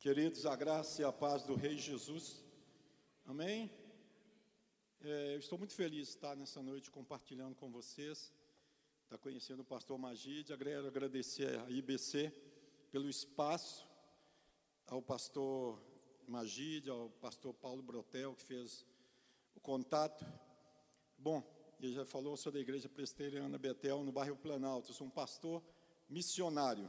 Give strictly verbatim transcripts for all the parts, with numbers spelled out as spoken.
Queridos, a graça e a paz do Rei Jesus, amém? É, eu estou muito feliz de estar nessa noite compartilhando com vocês, estar conhecendo o pastor Magide. Quero agradecer à I B C pelo espaço, ao pastor Magide, ao pastor Paulo Brotel, que fez o contato. Bom, ele já falou, eu sou da Igreja Presbiteriana Betel, no bairro Planalto. Eu sou um pastor missionário.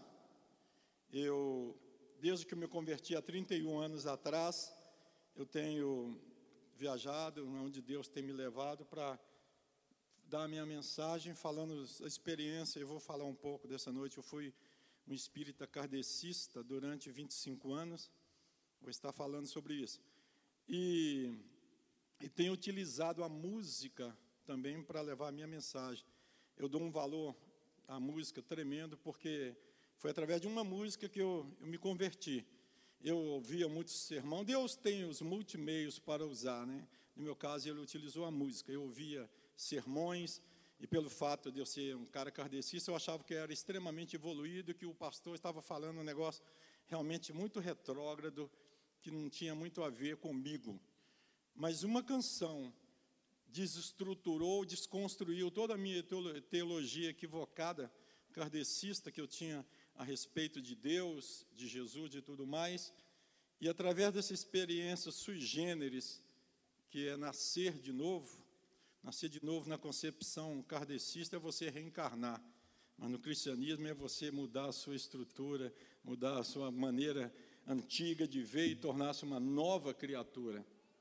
Eu, desde que eu me converti há trinta e um anos atrás, eu tenho viajado, onde Deus tem me levado para dar a minha mensagem, falando a experiência. Eu vou falar um pouco dessa noite. Eu fui um espírita kardecista durante vinte e cinco anos, vou estar falando sobre isso. E, e tenho utilizado a música também para levar a minha mensagem. Eu dou um valor à música tremendo, porque foi através de uma música que eu, eu me converti. Eu ouvia muitos sermão. Deus tem os multimeios para usar, né? No meu caso, Ele utilizou a música. Eu ouvia sermões, e pelo fato de eu ser um cara kardecista, eu achava que era extremamente evoluído, que o pastor estava falando um negócio realmente muito retrógrado, que não tinha muito a ver comigo. Mas uma canção desestruturou, desconstruiu toda a minha teologia equivocada, kardecista, que eu tinha a respeito de Deus, de Jesus e tudo mais. E através dessa experiência sui generis, que é nascer de novo, nascer de novo na concepção kardecista é você reencarnar, mas no cristianismo é você mudar a sua estrutura, mudar a sua maneira antiga de ver e tornar-se uma nova criatura.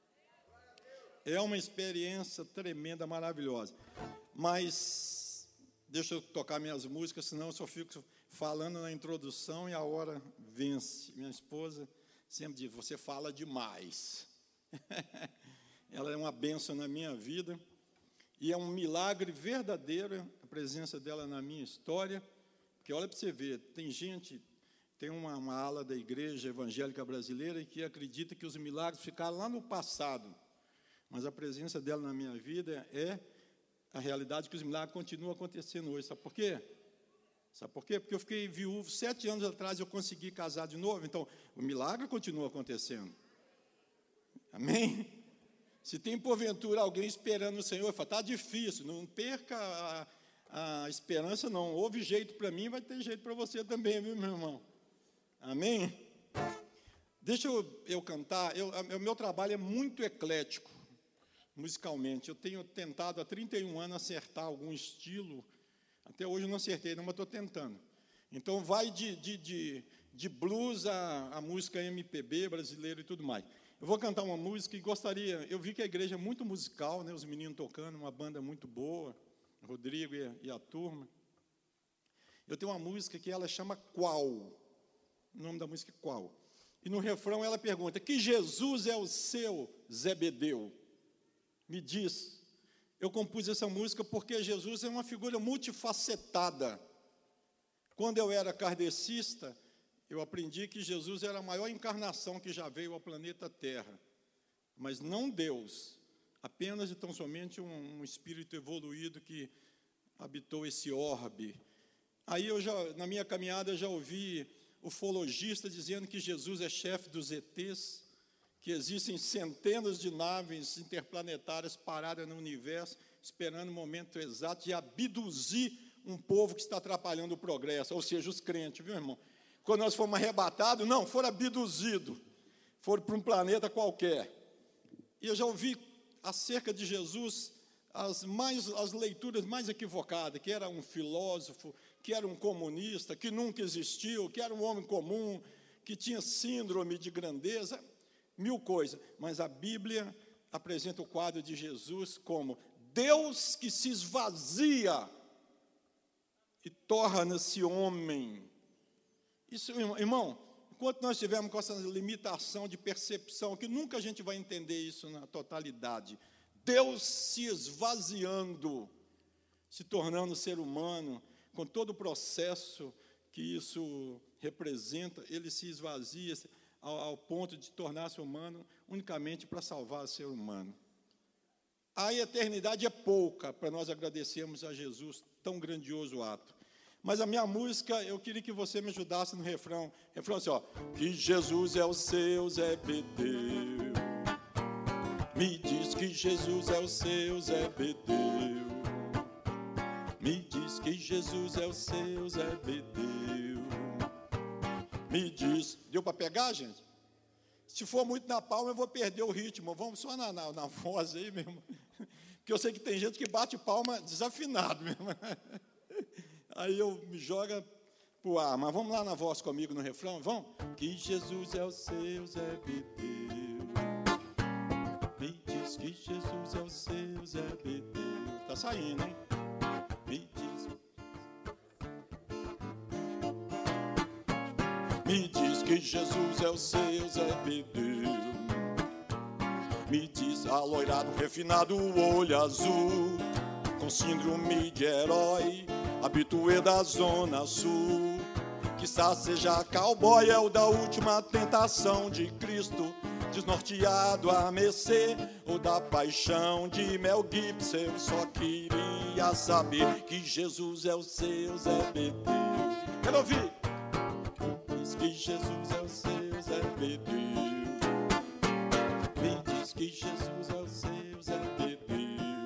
É uma experiência tremenda, maravilhosa. Mas deixa eu tocar minhas músicas, senão eu só fico falando na introdução e a hora vence. Minha esposa sempre diz, você fala demais. Ela é uma bênção na minha vida, e é um milagre verdadeiro a presença dela na minha história, porque olha para você ver, tem gente, tem uma, uma ala da igreja evangélica brasileira que acredita que os milagres ficaram lá no passado, mas a presença dela na minha vida é a realidade que os milagres continuam acontecendo hoje. Sabe por quê? Sabe por quê? Porque eu fiquei viúvo sete anos atrás, eu consegui casar de novo, então o milagre continua acontecendo. Amém? Se tem porventura alguém esperando o Senhor, fala, está difícil, não perca a, a esperança, não. Houve jeito para mim, vai ter jeito para você também, viu, meu irmão? Amém? Deixa eu, eu cantar. O meu trabalho é muito eclético, musicalmente. Eu tenho tentado há trinta e um anos acertar algum estilo. Até hoje eu não acertei, não, mas estou tentando. Então, vai de, de, de, de blues a, a música M P B brasileira e tudo mais. Eu vou cantar uma música e gostaria... Eu vi que a igreja é muito musical, né, os meninos tocando, uma banda muito boa, Rodrigo e a, e a turma. Eu tenho uma música que ela chama Qual? O nome da música é Qual? E no refrão ela pergunta, que Jesus é o seu Zebedeu? Me diz... Eu compus essa música porque Jesus é uma figura multifacetada. Quando eu era kardecista, eu aprendi que Jesus era a maior encarnação que já veio ao planeta Terra. Mas não Deus, apenas e tão somente um, um espírito evoluído que habitou esse orbe. Aí, eu já, na minha caminhada, eu já ouvi ufologista dizendo que Jesus é chefe dos E Tês, que existem centenas de naves interplanetárias paradas no universo, esperando o momento exato de abduzir um povo que está atrapalhando o progresso, ou seja, os crentes, viu, irmão? Quando nós fomos arrebatados, não, foram abduzidos, foram para um planeta qualquer. E eu já ouvi acerca de Jesus as, mais, as leituras mais equivocadas, que era um filósofo, que era um comunista, que nunca existiu, que era um homem comum, que tinha síndrome de grandeza, mil coisas, mas a Bíblia apresenta o quadro de Jesus como Deus que se esvazia e torna-se homem. Isso, irmão, enquanto nós estivermos com essa limitação de percepção, que nunca a gente vai entender isso na totalidade, Deus se esvaziando, se tornando ser humano, com todo o processo que isso representa, ele se esvazia, ao ponto de tornar-se humano unicamente para salvar o ser humano. A eternidade é pouca para nós agradecermos a Jesus tão grandioso ato. Mas a minha música, eu queria que você me ajudasse no refrão. Refrão assim, ó. Que Jesus é o seu Zebedeu. Me diz que Jesus é o seu Zebedeu. Me diz que Jesus é o seu Zebedeu. Me diz. Deu para pegar, gente? Se for muito na palma, eu vou perder o ritmo. Vamos só na, na, na voz aí mesmo. Porque eu sei que tem gente que bate palma desafinado mesmo. Aí eu me joga pro ar. Mas vamos lá na voz comigo no refrão? Vamos? Que Jesus é o seu Zebedeu. Me diz que Jesus é o seu Zebedeu. Tá saindo, hein? Me diz. Me diz que Jesus é o seu Zebedeu. Me diz aloirado, refinado, olho azul, com síndrome de herói, habituê da zona sul. Quizá seja cowboy, é o da última tentação de Cristo, desnorteado a mercê, ou da paixão de Mel Gibson. Eu só queria saber que Jesus é o seu Zebedeu. Quero ouvir. Diz que Jesus é o seu Zebedeu. Me diz que Jesus é o seu Zebedeu.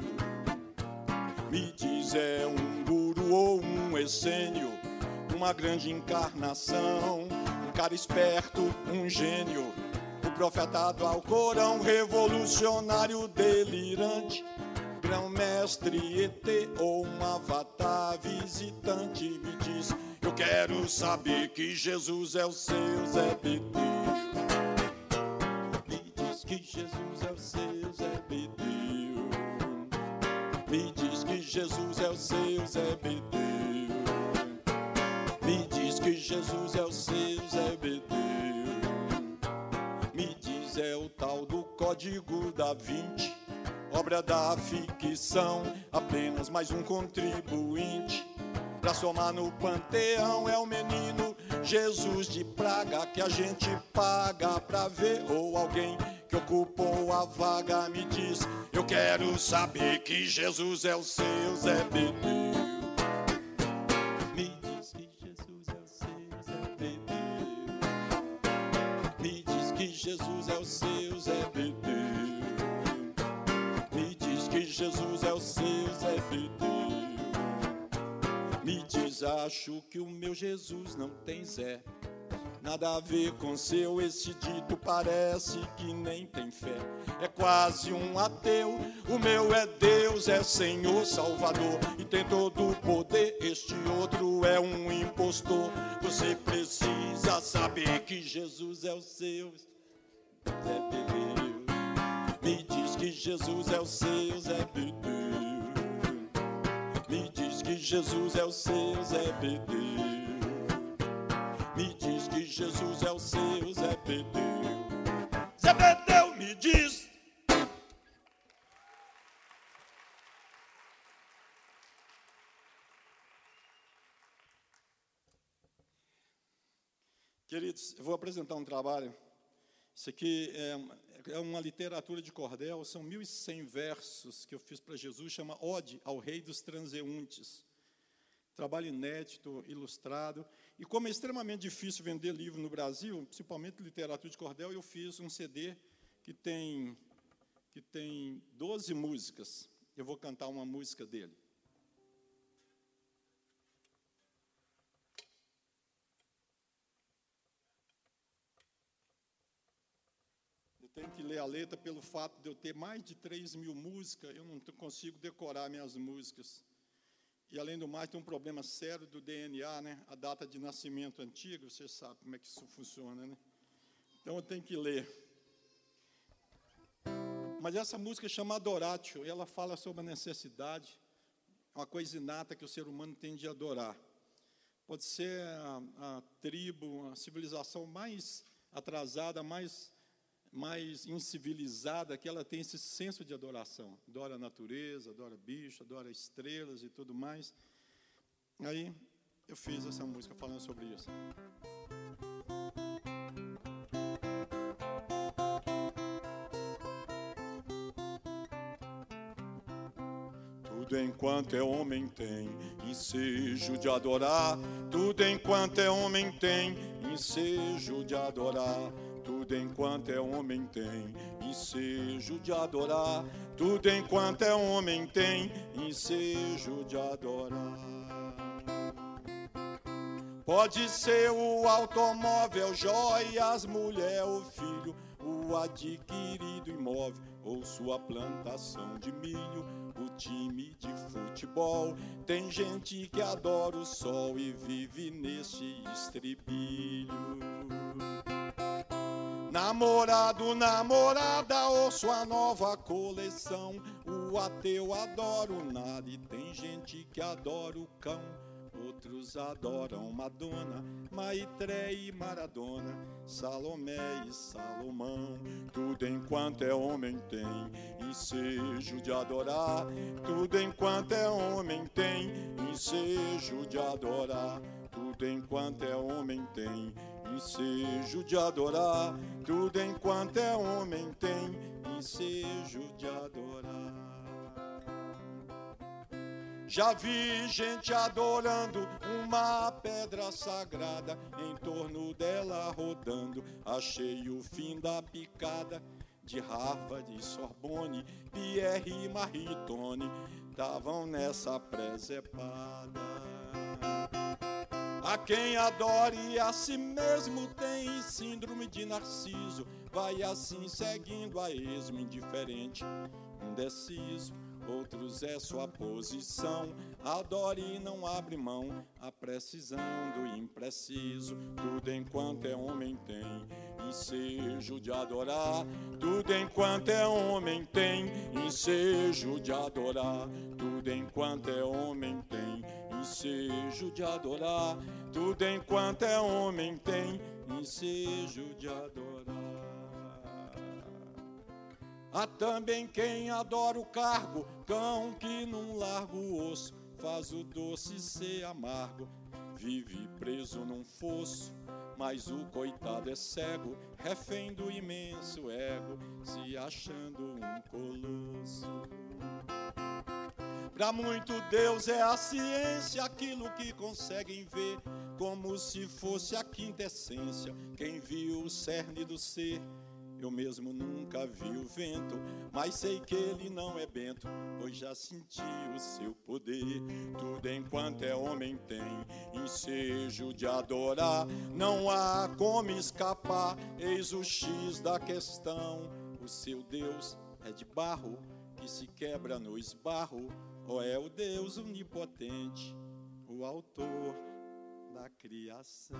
Me diz é um guru ou um essênio, uma grande encarnação, um cara esperto, um gênio, o profeta do Alcorão, revolucionário delirante, grão-mestre E T ou um avatar visitante. Me diz, eu quero saber que Jesus é o seu Zebedeu. Me diz que Jesus é o seu Zebedeu. Me diz que Jesus é o seu Zebedeu. Me diz que Jesus é o seu Zebedeu. Me diz é o tal do Código da Vinci, obra da ficção, apenas mais um contribuinte pra somar no panteão. É o menino Jesus de Praga que a gente paga pra ver, ou alguém que ocupou a vaga. Me diz, eu quero saber que Jesus é o seu Zebedeu. Me diz que Jesus é o seu Zebedeu. Me diz que Jesus é o seu Zebedeu. Me diz que Jesus é o seu Zebedeu. Me diz, acho que o meu Jesus não tem Zé, nada a ver com seu, esse dito parece que nem tem fé. É quase um ateu, o meu é Deus, é Senhor, Salvador, e tem todo o poder, este outro é um impostor. Você precisa saber que Jesus é o seu Zebedeu. Me diz que Jesus é o seu Zebedeu. Me diz que Jesus é o seu Zebedeu. Me diz que Jesus é o seu Zebedeu. Zebedeu, me diz. Queridos, eu vou apresentar um trabalho. Isso aqui é, é uma literatura de cordel, são mil e cem versos que eu fiz para Jesus, chama Ode ao Rei dos Transeuntes. Trabalho inédito, ilustrado. E como é extremamente difícil vender livro no Brasil, principalmente literatura de cordel, eu fiz um C D que tem, que tem doze músicas. Eu vou cantar uma música dele. Eu tenho que ler a letra pelo fato de eu ter mais de três mil músicas, eu não consigo decorar minhas músicas. E, além do mais, tem um problema sério do D N A, né? A data de nascimento antiga, você sabe como é que isso funciona, né? Então, eu tenho que ler. Mas essa música chama Adoratio, e ela fala sobre a necessidade, uma coisa inata que o ser humano tem de adorar. Pode ser a, a tribo, a civilização mais atrasada, mais, mais incivilizada, que ela tem esse senso de adoração. Adora a natureza, adora bicho, adora estrelas e tudo mais. Aí eu fiz essa música falando sobre isso. Tudo enquanto é homem tem ensejo de adorar. Tudo enquanto é homem tem ensejo de adorar. Tudo enquanto é homem tem ensejo de adorar. Tudo enquanto é homem tem ensejo de adorar. Pode ser o automóvel, joias, mulher ou filho, o adquirido imóvel ou sua plantação de milho, o time de futebol. Tem gente que adora o sol e vive nesse estribilho. Namorado, namorada ou sua nova coleção, o ateu adora o nada e tem gente que adora o cão. Outros adoram Madonna, Maitreya e Maradona, Salomé e Salomão. Tudo enquanto é homem tem ensejo de adorar. Tudo enquanto é homem tem ensejo de adorar. Tudo enquanto é homem tem ensejo de adorar. Tudo enquanto é homem tem ensejo de adorar. Já vi gente adorando uma pedra sagrada, em torno dela rodando, achei o fim da picada. De Harvard e Sorbonne, Pierre e Maritone, estavam nessa presepada. A quem adore a si mesmo tem síndrome de Narciso, vai assim seguindo a esmo, indiferente, indeciso. Outros é sua posição, adore e não abre mão, a precisão do impreciso. Tudo enquanto é homem tem ensejo de adorar. Tudo enquanto é homem tem ensejo de adorar. Tudo enquanto é homem tem ensejo de adorar. Tudo enquanto é homem tem ensejo de adorar. Há também quem adora o cargo, cão que num largo osso faz o doce ser amargo. Vive preso num fosso, mas o coitado é cego, refém do imenso ego, se achando um colosso. Pra muito Deus é a ciência, aquilo que conseguem ver, como se fosse a quinta essência, quem viu o cerne do ser. Eu mesmo nunca vi o vento, mas sei que ele não é bento, pois já senti o seu poder. Tudo enquanto é homem tem ensejo de adorar. Não há como escapar, eis o X da questão. O seu Deus é de barro, que se quebra no esbarro, ou é o Deus onipotente, o autor da criação.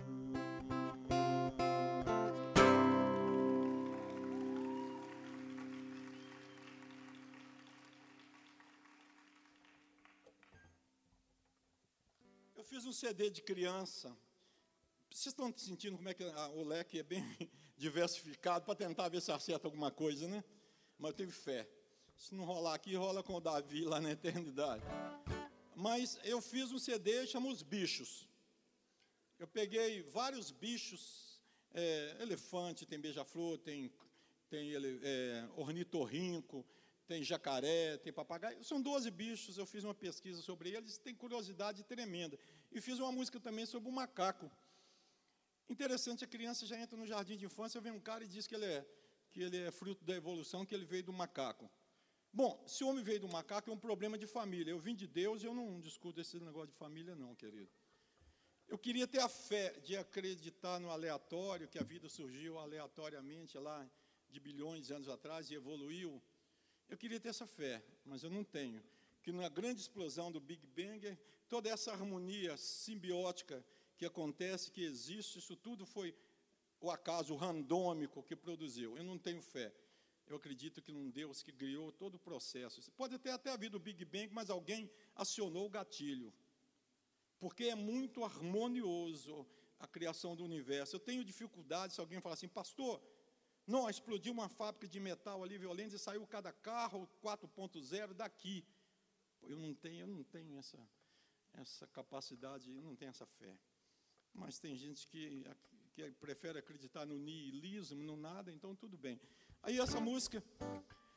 Eu fiz um C D de criança. Vocês estão sentindo como é que a, o leque é bem diversificado para tentar ver se acerta alguma coisa, né? Mas eu tive fé. Se não rolar aqui, rola com o Davi lá na eternidade. Mas eu fiz um C D, chama Os Bichos. Eu peguei vários bichos, é, elefante, tem beija-flor, tem, tem é, ornitorrinco, tem jacaré, tem papagaio. São doze bichos, eu fiz uma pesquisa sobre eles, tem curiosidade tremenda. E fiz uma música também sobre o macaco. Interessante, a criança já entra no jardim de infância, vem um cara e diz que ele é, que ele é fruto da evolução, que ele veio do macaco. Bom, se o homem veio do macaco, é um problema de família. Eu vim de Deus e eu não discuto esse negócio de família, não, querido. Eu queria ter a fé de acreditar no aleatório, que a vida surgiu aleatoriamente lá de bilhões de anos atrás e evoluiu. Eu queria ter essa fé, mas eu não tenho. Que na grande explosão do Big Bang, toda essa harmonia simbiótica que acontece, que existe, isso tudo foi o acaso randômico que produziu. Eu não tenho fé. Eu acredito que num Deus que criou todo o processo. Pode ter até havido o Big Bang, mas alguém acionou o gatilho. Porque é muito harmonioso a criação do universo. Eu tenho dificuldade se alguém falar assim, pastor, não, explodiu uma fábrica de metal ali violenta e saiu cada carro quatro ponto zero daqui. Eu não tenho, eu não tenho essa, essa capacidade, eu não tenho essa fé. Mas tem gente que, que prefere acreditar no niilismo, no nada, então tudo bem. Aí essa música,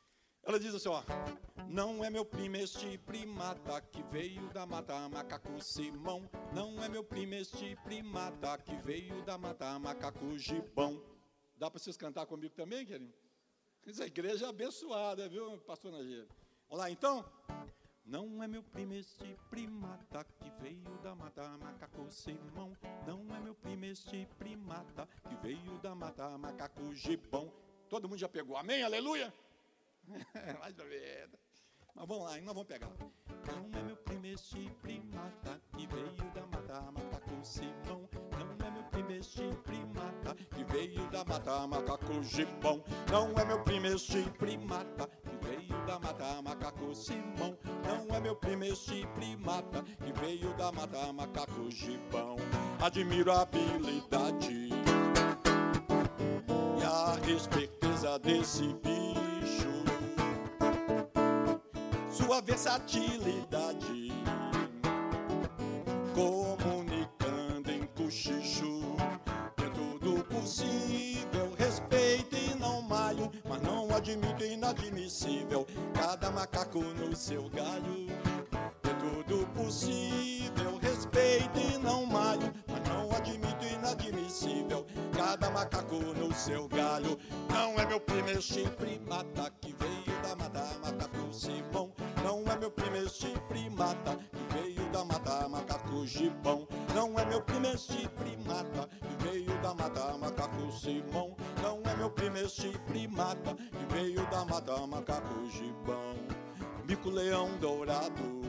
Ela diz assim, ó. Não é meu primo este primata que veio da mata, macaco Simão. Não é meu primo este primata que veio da mata, macaco Gibão. Dá para vocês cantar comigo também, querido? Essa igreja é abençoada, viu, pastor Nageiro? Vamos lá, então. Não é meu primo este primata que veio da mata, macaco Simão. Não é meu primo este primata que veio da mata, macaco Gibão. Todo mundo já pegou, amém, aleluia? Mais ou menos. Mas vamos lá, nós vamos pegar. Não é meu primo este primata que veio da mata, macaco Simão. Não é meu primo este primata que veio da mata, macaco Gibão. Não é meu primo este primata que veio da mata, macaco Simão. Não é meu primo este primata que veio da mata, macaco Gibão. Admiro a habilidade e a esperteza desse bicho, sua versatilidade, comunicando em cochicho. Dentro do possível, respeito e não malho, mas não admito inadmissível cada macaco no seu galho. Dentro do possível, respeito e não malho, mas não admito inadmissível cada macaco no seu galho. Não é meu primo este primata que veio da mata, macaco Simão. Não é meu primo este primata que veio da mata, macaco Gibão. Não é meu primo este primata que veio da mata, macaco Simão. Não é meu primo este primata que veio da mata, macaco Gibão. Mico-leão dourado,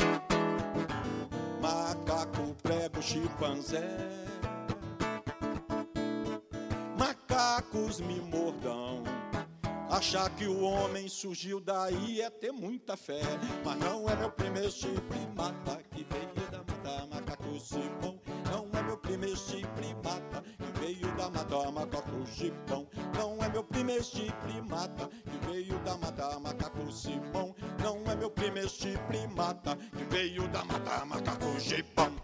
macaco prego chimpanzé, macacos me mordam. Achar que o homem surgiu daí é ter muita fé. Mas não é meu primo este primata que veio da mata, macaco Simão. Não é meu primo este primata que veio da mata, macaco Gibão. Não é meu primo este primata que veio da mata, macaco Simão. Não é meu primo este primata que veio da mata, macaco Gibão.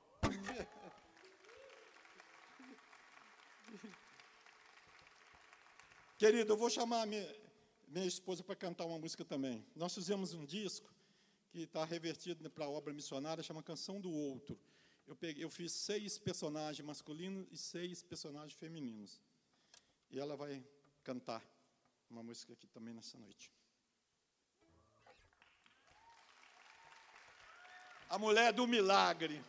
Querido, eu vou chamar a minha, minha esposa para cantar uma música também. Nós fizemos um disco que está revertido para a obra missionária, chama Canção do Outro. Eu, peguei, eu fiz seis personagens masculinos e seis personagens femininos. E ela vai cantar uma música aqui também nessa noite. A Mulher do Milagre.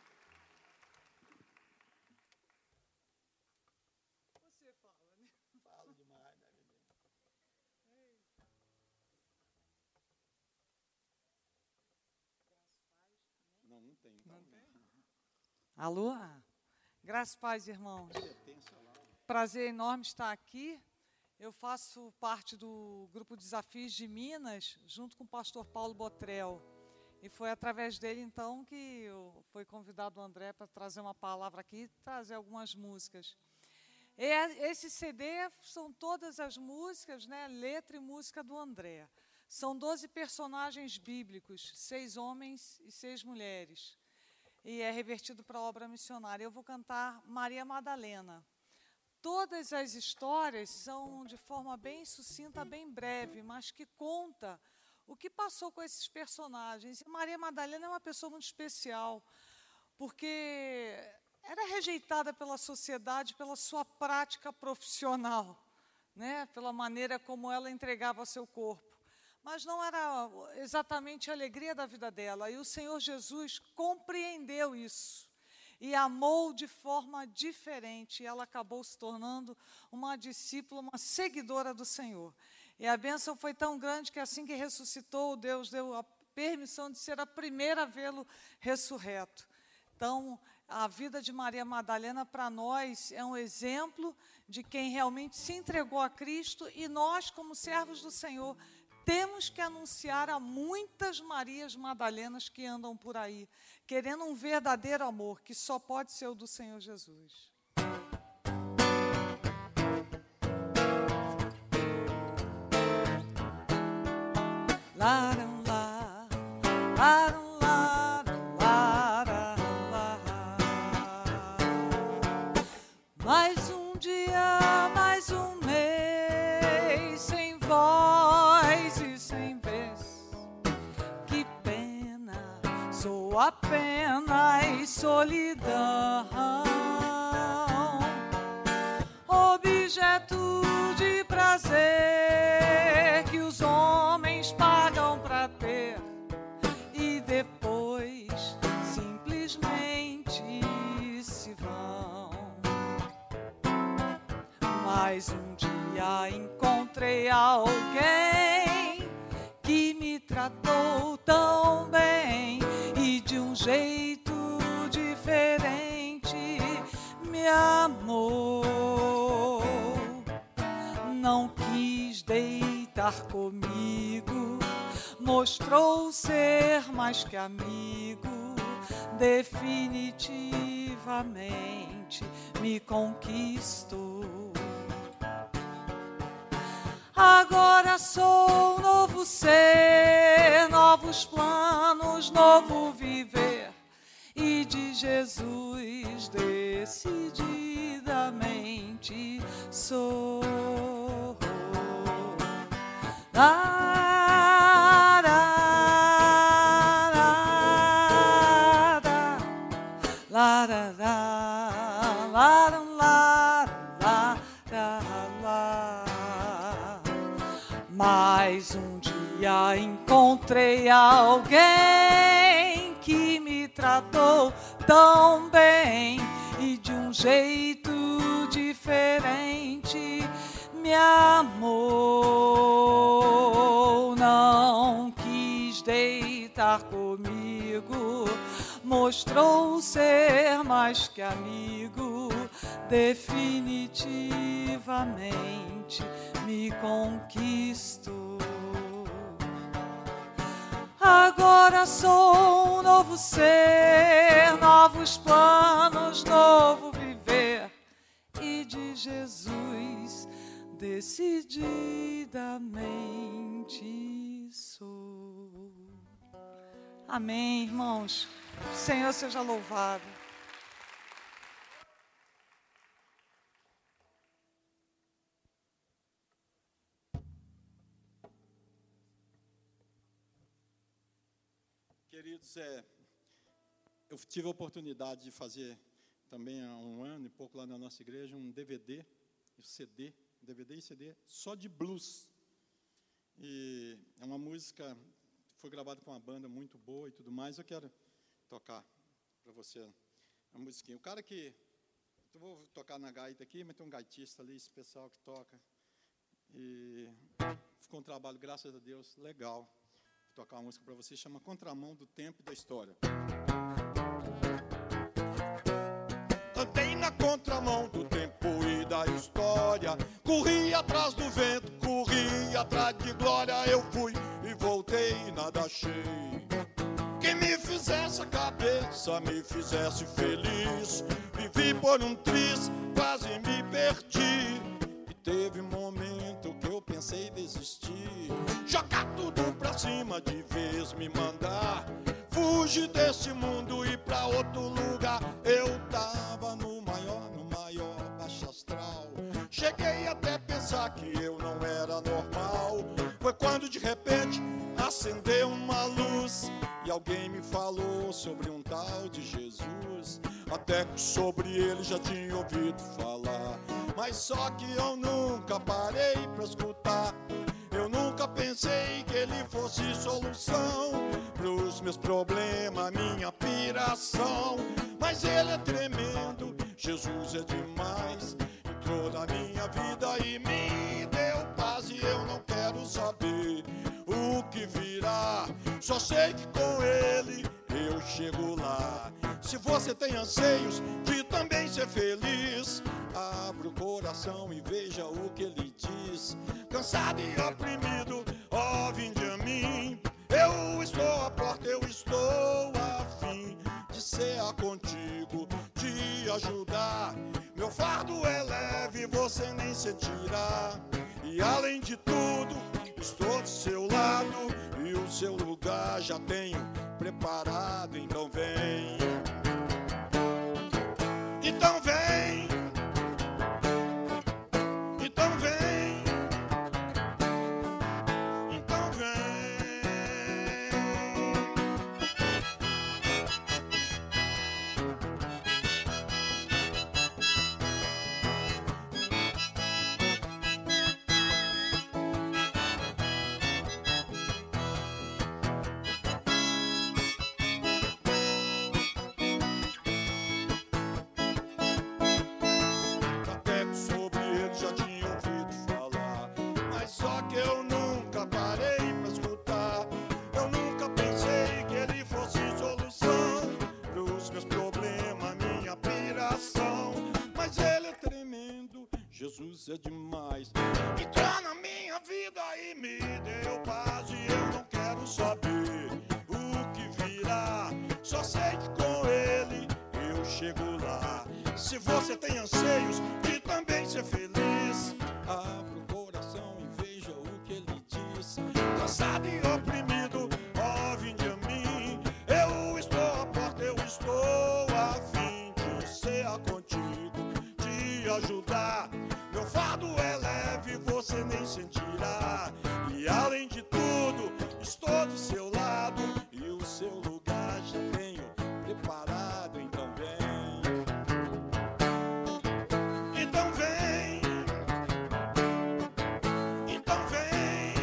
Alô? Graças e paz, irmãos. Prazer enorme estar aqui. Eu faço parte do grupo Desafios de Minas, junto com o pastor Paulo Botrel. E foi através dele, então, que eu fui convidado o André para trazer uma palavra aqui e trazer algumas músicas. E esse C D são todas as músicas, né, letra e música do André. São doze personagens bíblicos, seis homens e seis mulheres. E é revertido para a obra missionária. Eu vou cantar Maria Madalena. Todas as histórias são de forma bem sucinta, bem breve, mas que conta o que passou com esses personagens. E Maria Madalena é uma pessoa muito especial, porque era rejeitada pela sociedade pela sua prática profissional, né? Pela maneira como ela entregava seu corpo. Mas não era exatamente a alegria da vida dela. E o Senhor Jesus compreendeu isso e amou de forma diferente. E ela acabou se tornando uma discípula, uma seguidora do Senhor. E a bênção foi tão grande que assim que ressuscitou, Deus deu a permissão de ser a primeira a vê-lo ressurreto. Então, a vida de Maria Madalena, para nós, é um exemplo de quem realmente se entregou a Cristo. E nós, como servos do Senhor, temos que anunciar a muitas Marias Madalenas que andam por aí, querendo um verdadeiro amor, que só pode ser o do Senhor Jesus. Laram, lá, laram, laram, laram, lá. Mais um dia, mais um mês, sem voz e apenas solidão, objeto de prazer que os homens pagam para ter e depois simplesmente se vão. Mas um dia encontrei alguém que me tratou tão bem e de um jeito diferente me amou. Não quis deitar comigo, mostrou ser mais que amigo, definitivamente me conquistou. Agora sou um novo ser, novos planos, novo viver, e de Jesus decididamente sou. Ah, da, da, da, la, da, da, la, da, la, da, da, la. Mas um dia encontrei alguém que me tratou tão bem e de um jeito diferente me amou. Não quis deitar comigo, mostrou ser mais que amigo, definitivamente me conquistou. Agora sou um novo ser, novos planos, novo viver, e de Jesus decididamente sou. Amém, irmãos. O Senhor seja louvado. Queridos, é, eu tive a oportunidade de fazer também há um ano e pouco lá na nossa igreja um D V D, um C D, D V D e C D só de blues. E é uma música, foi gravada com uma banda muito boa e tudo mais. Eu quero tocar para você a musiquinha. O cara que, eu vou tocar na gaita aqui, mas tem um gaitista ali especial que toca. E ficou um trabalho, graças a Deus, legal. Vou tocar uma música para você, chama Contramão do Tempo e da História. Andei na contramão do tempo e da história, corri atrás do vento, corri atrás de glória. Eu fui e voltei e nada achei que me fizesse a cabeça, me fizesse feliz. Vivi por um triz, quase me perdi. E teve um momento que eu pensei desistir, jogar tudo pra cima, de vez me mandar fugir desse mundo e pra outro lugar. Eu tava no maior, no maior baixo astral. Cheguei até a pensar que eu não era normal. Foi quando de repente acendeu uma luz e alguém me falou sobre um tal de Jesus. Até que sobre ele já tinha ouvido falar, mas só que eu nunca parei pra escutar. Eu nunca pensei que ele fosse solução pros meus problemas, minha piração. Mas ele é tremendo, Jesus é demais. Entrou na minha vida e me deu paz. E eu não quero saber o que virá, só sei que com ele eu chego lá. Se você tem anseios de também ser feliz, abra o coração e veja o que ele diz. Cansado e oprimido, ó, vinde a mim. Eu estou à porta, eu estou a fim de ser contigo, te ajudar. Meu fardo é leve, você nem sentirá. E além de tudo, estou do seu lado e o seu lugar já tenho preparado. Então vem, então vem, então vem, então vem. Jesus é demais. Entrou na minha vida e me deu paz, e eu não quero saber o que virá. Só sei que com Ele eu chego lá. Se você tem anseios de também ser feliz, abra o coração e veja o que Ele diz. Cansado e oprimido, ó, vinde a mim. Eu estou à porta, eu estou a fim de ser contigo, te ajudar. Meu fardo é leve, você nem sentirá. E além de tudo, estou do seu lado, e o seu lugar já tenho preparado. Então vem, então vem, então vem,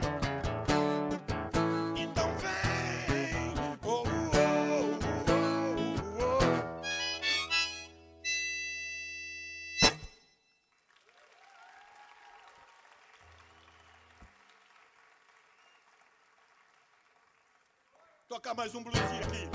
então vem. Oh, oh, oh, oh, oh. Tocar mais um bluesinho aqui.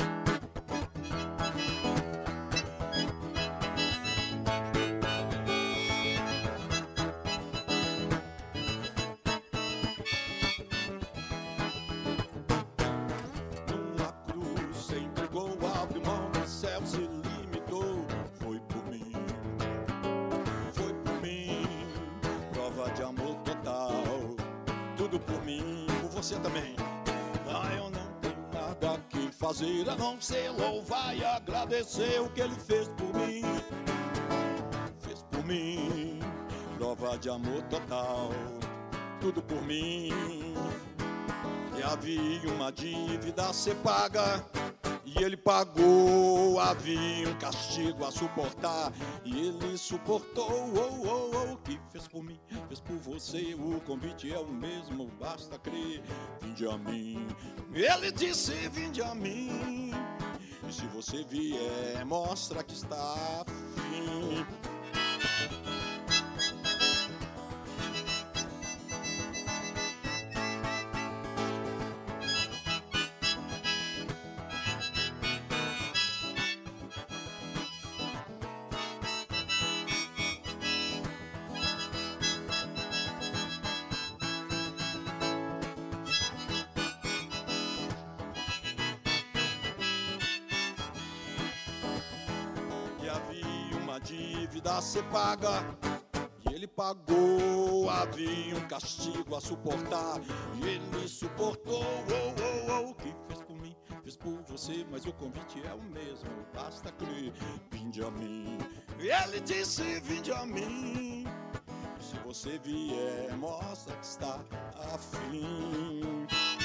Numa cruz se entregou, abriu mão do céu, se limitou. Foi por mim, foi por mim. Prova de amor total. Tudo por mim, por você também. Ah, eu não tenho nada que fazer a não ser louvar e agradecer o que Ele fez por mim. Fez por mim, prova de amor total, tudo por mim. E havia uma dívida a ser paga, e Ele pagou. Havia um castigo a suportar, e Ele suportou. Oh, oh, oh, que fez por mim, fez por você. O convite é o mesmo, basta crer. Vinde a mim, Ele disse, vinde a mim. E se você vier, mostra que está afim. Havia uma dívida a ser paga, e Ele pagou. Havia um castigo a suportar, e Ele suportou. Oh, oh, oh, que fez por mim, fez por você, mas o convite é o mesmo, basta crer. Vinde a mim, e Ele disse, vinde a mim. Se você vier, mostra que está afim.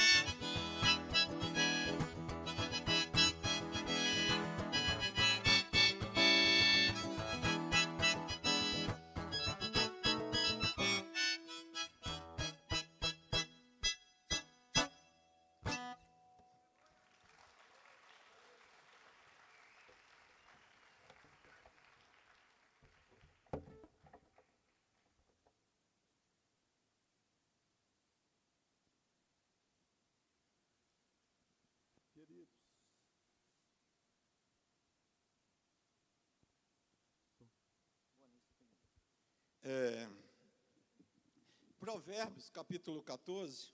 É, Provérbios, capítulo quatorze,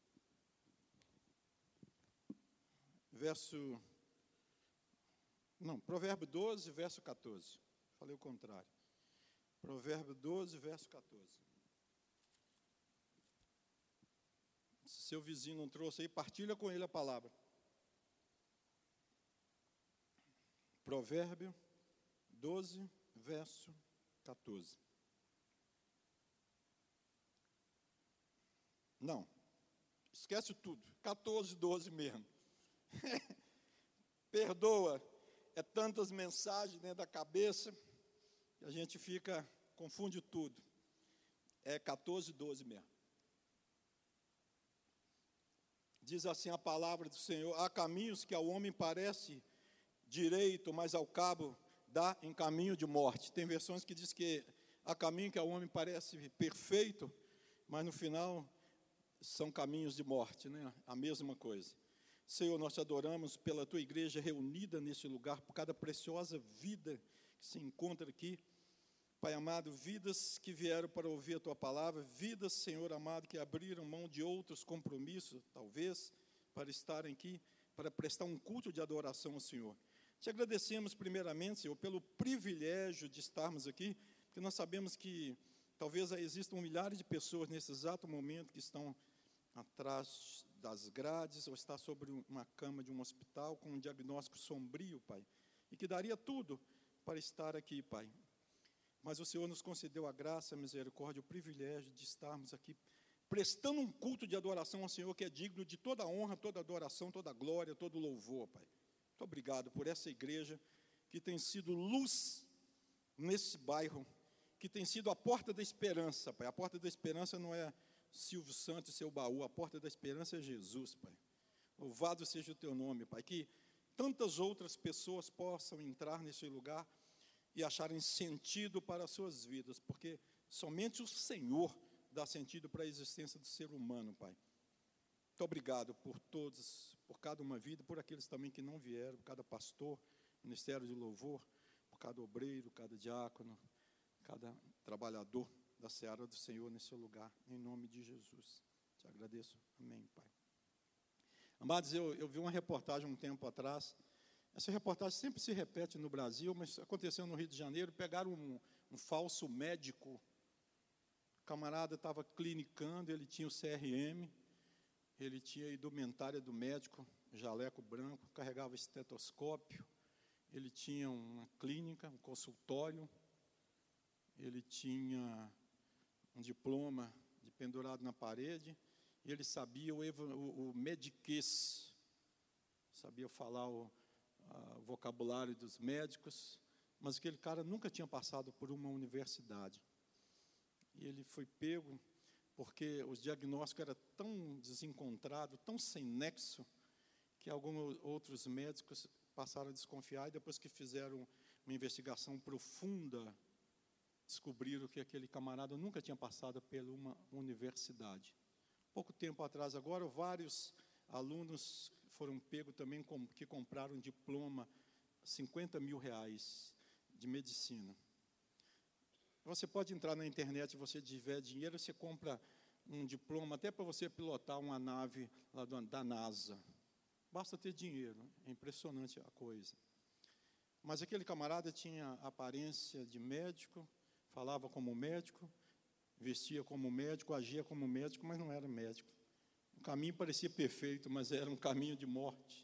verso... Não, Provérbio doze, verso quatorze. Falei o contrário. Provérbio doze, verso quatorze. Se seu vizinho não trouxe aí, partilha com ele a palavra. Provérbio doze, verso quatorze. Não, esquece tudo, quatorze, doze mesmo. Perdoa, é tantas mensagens dentro da cabeça, que a gente fica, confunde tudo. É quatorze, doze mesmo. Diz assim a palavra do Senhor: há caminhos que ao homem parece direito, mas ao cabo dá em caminho de morte. Tem versões que diz que há caminho que ao homem parece perfeito, mas no final são caminhos de morte, né? A mesma coisa. Senhor, nós te adoramos pela tua igreja reunida neste lugar, por cada preciosa vida que se encontra aqui. Pai amado, vidas que vieram para ouvir a Tua palavra, vidas, Senhor amado, que abriram mão de outros compromissos, talvez, para estarem aqui, para prestar um culto de adoração ao Senhor. Te agradecemos primeiramente, Senhor, pelo privilégio de estarmos aqui, porque nós sabemos que talvez existam milhares de pessoas nesse exato momento que estão atrás das grades ou está sobre uma cama de um hospital com um diagnóstico sombrio, Pai, e que daria tudo para estar aqui, Pai. Mas o Senhor nos concedeu a graça, a misericórdia, o privilégio de estarmos aqui prestando um culto de adoração ao Senhor que é digno de toda honra, toda adoração, toda glória, todo louvor, Pai. Muito obrigado por essa igreja que tem sido luz nesse bairro, que tem sido a porta da esperança, Pai. A porta da esperança não é Silvio Santos e seu baú, a porta da esperança é Jesus, Pai. Louvado seja o Teu nome, Pai. Que tantas outras pessoas possam entrar nesse lugar e acharem sentido para as suas vidas, porque somente o Senhor dá sentido para a existência do ser humano, Pai. Muito obrigado por todos, por cada uma vida, por aqueles também que não vieram, por cada pastor, ministério de louvor, por cada obreiro, cada diácono, cada trabalhador da seara do Senhor nesse lugar, em nome de Jesus. Te agradeço. Amém, Pai. Amados, eu, eu vi uma reportagem um tempo atrás. Essa reportagem sempre se repete no Brasil, mas aconteceu no Rio de Janeiro. Pegaram um, um falso médico. O camarada estava clinicando, ele tinha o C R M, ele tinha a indumentária do médico, jaleco branco, carregava estetoscópio, ele tinha uma clínica, um consultório, ele tinha um diploma de pendurado na parede, e ele sabia o, o, o mediquês, sabia falar o, a, o vocabulário dos médicos, mas aquele cara nunca tinha passado por uma universidade. E ele foi pego porque os diagnósticos eram tão desencontrados, tão sem nexo, que alguns outros médicos passaram a desconfiar, e depois que fizeram uma investigação profunda, descobriram que aquele camarada nunca tinha passado por uma universidade. Pouco tempo atrás, agora, vários alunos foram pegos também, com, que compraram um diploma, cinquenta mil reais, de medicina. Você pode entrar na internet, você tiver dinheiro, você compra um diploma, até para você pilotar uma nave lá do, da NASA. Basta ter dinheiro, é impressionante a coisa. Mas aquele camarada tinha aparência de médico, falava como médico, vestia como médico, agia como médico, mas não era médico. O caminho parecia perfeito, mas era um caminho de morte.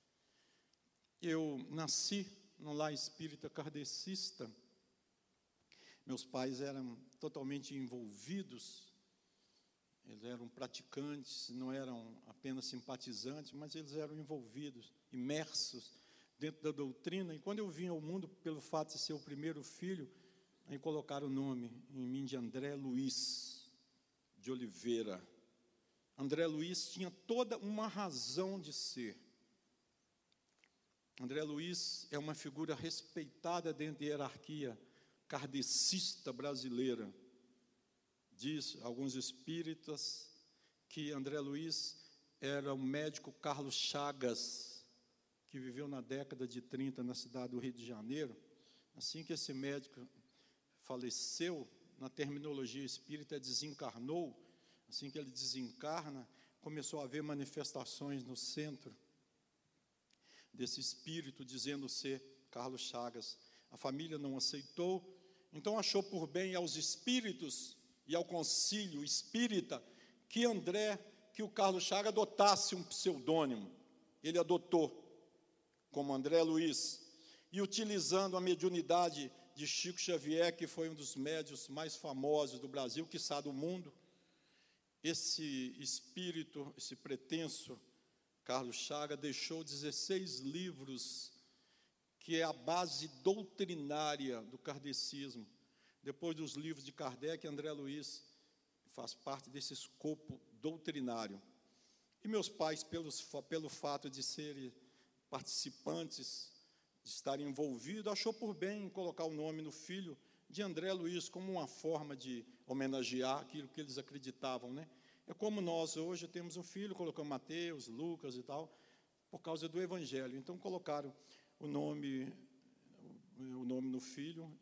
Eu nasci num lar espírita kardecista. Meus pais eram totalmente envolvidos, eles eram praticantes, não eram apenas simpatizantes, mas eles eram envolvidos, imersos dentro da doutrina. E quando eu vim ao mundo, pelo fato de ser o primeiro filho, aí colocaram o nome em mim de André Luiz de Oliveira. André Luiz tinha toda uma razão de ser. André Luiz é uma figura respeitada dentro da hierarquia kardecista brasileira. Diz alguns espíritas que André Luiz era o médico Carlos Chagas, que viveu na década de trinta na cidade do Rio de Janeiro. Assim que esse médico faleceu, na terminologia espírita, desencarnou. Assim que ele desencarna, começou a haver manifestações no centro desse espírito, dizendo ser Carlos Chagas. A família não aceitou, então achou por bem aos espíritos e ao concílio espírita que André, que o Carlos Chagas adotasse um pseudônimo. Ele adotou como André Luiz, e utilizando a mediunidade de Chico Xavier, que foi um dos médiuns mais famosos do Brasil, quiçá do mundo, esse espírito, esse pretenso Carlos Chagas deixou dezesseis livros, que é a base doutrinária do kardecismo. Depois dos livros de Kardec, André Luiz faz parte desse escopo doutrinário. E meus pais, pelos, pelo fato de serem participantes, de estarem envolvidos, achou por bem colocar o nome no filho de André Luiz como uma forma de homenagear aquilo que eles acreditavam, né? É como nós hoje temos um filho, colocamos Mateus, Lucas e tal, por causa do Evangelho. Então colocaram o nome, o nome no filho,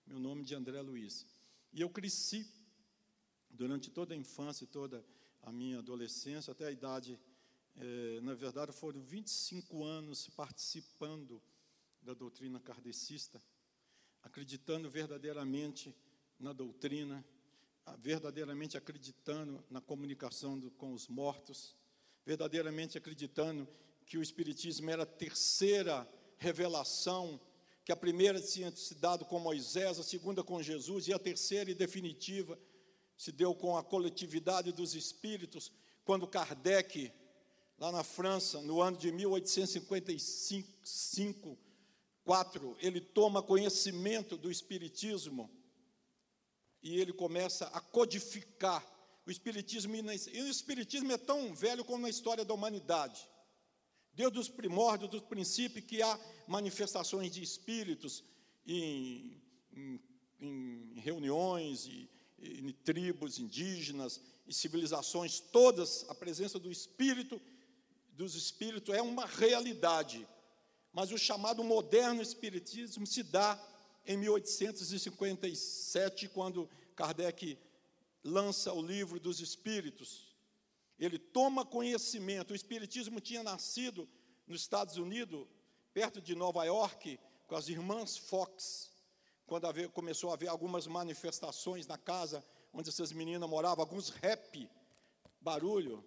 Meu nome de André Luiz. E eu cresci durante toda a infância e toda a minha adolescência, até a idade, eh, na verdade, foram vinte e cinco anos participando da doutrina kardecista, acreditando verdadeiramente na doutrina, verdadeiramente acreditando na comunicação do, com os mortos, verdadeiramente acreditando que o Espiritismo era a terceira revelação, que a primeira tinha se dado com Moisés, a segunda com Jesus, e a terceira e definitiva se deu com a coletividade dos espíritos, quando Kardec, lá na França, no ano de mil oitocentos e cinquenta e cinco, quatro, ele toma conhecimento do Espiritismo e ele começa a codificar o Espiritismo. E o Espiritismo é tão velho como na história da humanidade. Desde os primórdios, dos princípios, que há manifestações de espíritos em, em, em reuniões, e, em tribos indígenas e civilizações, todas, a presença do espírito, dos espíritos é uma realidade. Mas o chamado moderno espiritismo se dá em mil oitocentos e cinquenta e sete, quando Kardec lança o livro dos Espíritos. Ele toma conhecimento. O Espiritismo tinha nascido nos Estados Unidos, perto de Nova York, com as irmãs Fox, quando haver, começou a haver algumas manifestações na casa onde essas meninas moravam, alguns rap, barulho,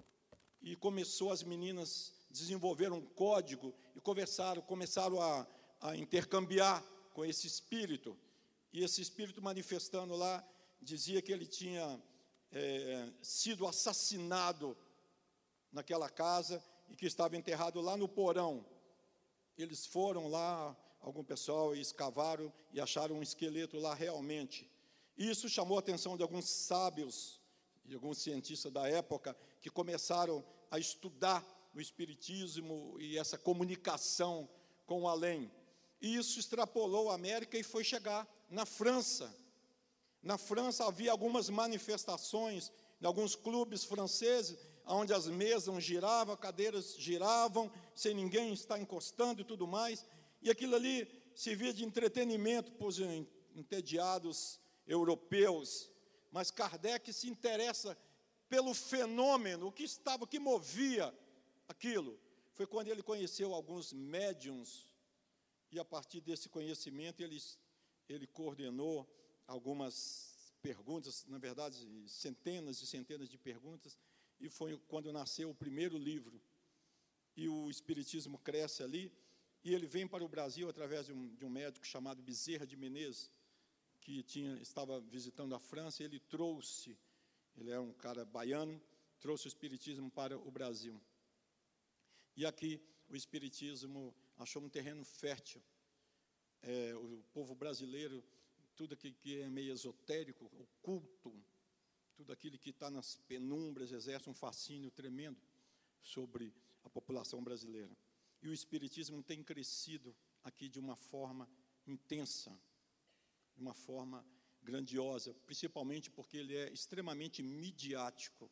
e começou as meninas desenvolveram um código e conversaram, começaram a, a intercambiar com esse espírito. E esse espírito manifestando lá, dizia que ele tinha é, sido assassinado naquela casa e que estava enterrado lá no porão. Eles foram lá, algum pessoal, e escavaram e acharam um esqueleto lá realmente. Isso chamou a atenção de alguns sábios e alguns cientistas da época, que começaram a estudar o Espiritismo e essa comunicação com o além. E isso extrapolou a América e foi chegar na França. Na França havia algumas manifestações, em alguns clubes franceses, onde as mesas giravam, cadeiras giravam, sem ninguém estar encostando e tudo mais. E aquilo ali servia de entretenimento para os entediados europeus. Mas Kardec se interessa pelo fenômeno, o que estava, o que movia aquilo. Foi quando ele conheceu alguns médiuns, e a partir desse conhecimento ele, ele coordenou algumas perguntas, na verdade, centenas e centenas de perguntas, e foi quando nasceu o primeiro livro. E o Espiritismo cresce ali, e ele vem para o Brasil através de um, de um médico chamado Bezerra de Menezes, que tinha, estava visitando a França, e ele trouxe, ele era um cara baiano, trouxe o Espiritismo para o Brasil. E aqui o Espiritismo achou um terreno fértil. É, o povo brasileiro, tudo aquilo que é meio esotérico, oculto, tudo aquilo que está nas penumbras, exerce um fascínio tremendo sobre a população brasileira. E o Espiritismo tem crescido aqui de uma forma intensa, de uma forma grandiosa, principalmente porque ele é extremamente midiático.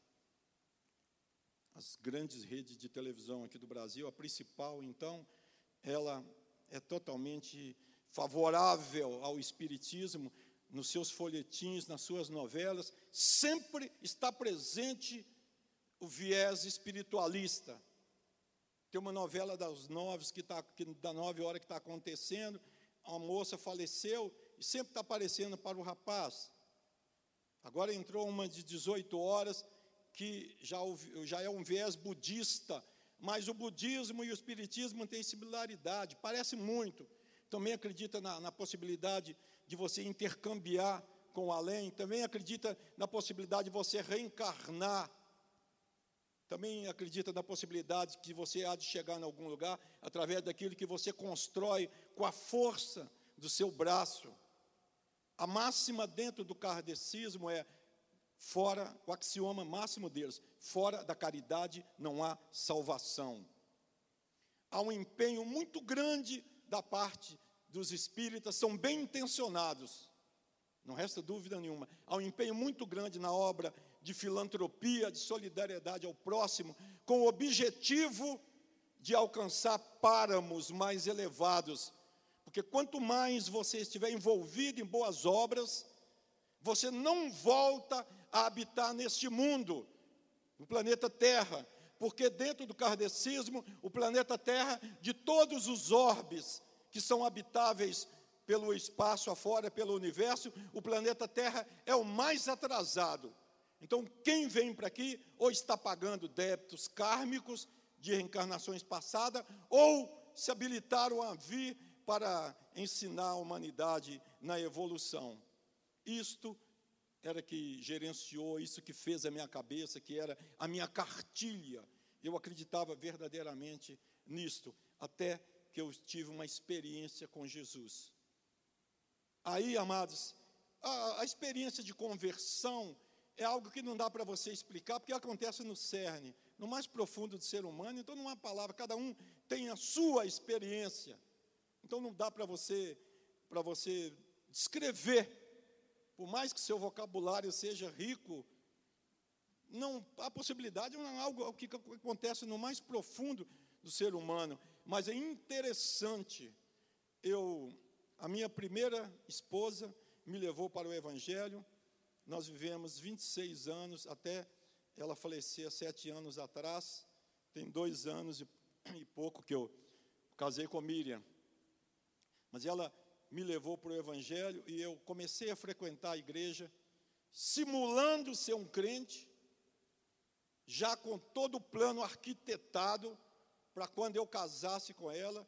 As grandes redes de televisão aqui do Brasil, a principal, então, ela é totalmente favorável ao Espiritismo, nos seus folhetins, nas suas novelas, sempre está presente o viés espiritualista. Tem uma novela das nove, que tá, que, da nove horas que está acontecendo, uma moça faleceu, e sempre está aparecendo para o rapaz. Agora entrou uma de dezoito horas, que já, já é um viés budista, mas o budismo e o espiritismo têm similaridade, parece muito. Também acredita na, na possibilidade de você intercambiar com o além, também acredita na possibilidade de você reencarnar, também acredita na possibilidade que você há de chegar em algum lugar através daquilo que você constrói com a força do seu braço. A máxima dentro do kardecismo é: fora, o axioma máximo deles, fora da caridade não há salvação. Há um empenho muito grande da parte dos espíritas, são bem intencionados, não resta dúvida nenhuma. Há um empenho muito grande na obra de filantropia, de solidariedade ao próximo, com o objetivo de alcançar páramos mais elevados, Porque quanto mais você estiver envolvido em boas obras, você não volta a habitar neste mundo, no planeta Terra, porque dentro do kardecismo, o planeta Terra, de todos os orbes que são habitáveis pelo espaço afora, pelo universo, o planeta Terra é o mais atrasado. Então, quem vem para aqui, ou está pagando débitos kármicos de reencarnações passadas, ou se habilitaram a vir para ensinar a humanidade na evolução. Isto era que gerenciou, isso que fez a minha cabeça, que era a minha cartilha. Eu acreditava verdadeiramente nisto, até que eu tive uma experiência com Jesus. Aí, amados, a, a experiência de conversão é algo que não dá para você explicar, porque acontece no cerne, no mais profundo do ser humano. Então, não há palavra, cada um tem a sua experiência. Então, não dá para você, para você descrever. Por mais que seu vocabulário seja rico, não há possibilidade, não é algo que acontece no mais profundo do ser humano. Mas é interessante. Eu, a minha primeira esposa me levou para o Evangelho. Nós vivemos vinte e seis anos, até ela falecer sete anos atrás. Tem dois anos e, e pouco que eu casei com Miriam. Mas ela me levou para o Evangelho e eu comecei a frequentar a igreja, simulando ser um crente, já com todo o plano arquitetado, para quando eu casasse com ela,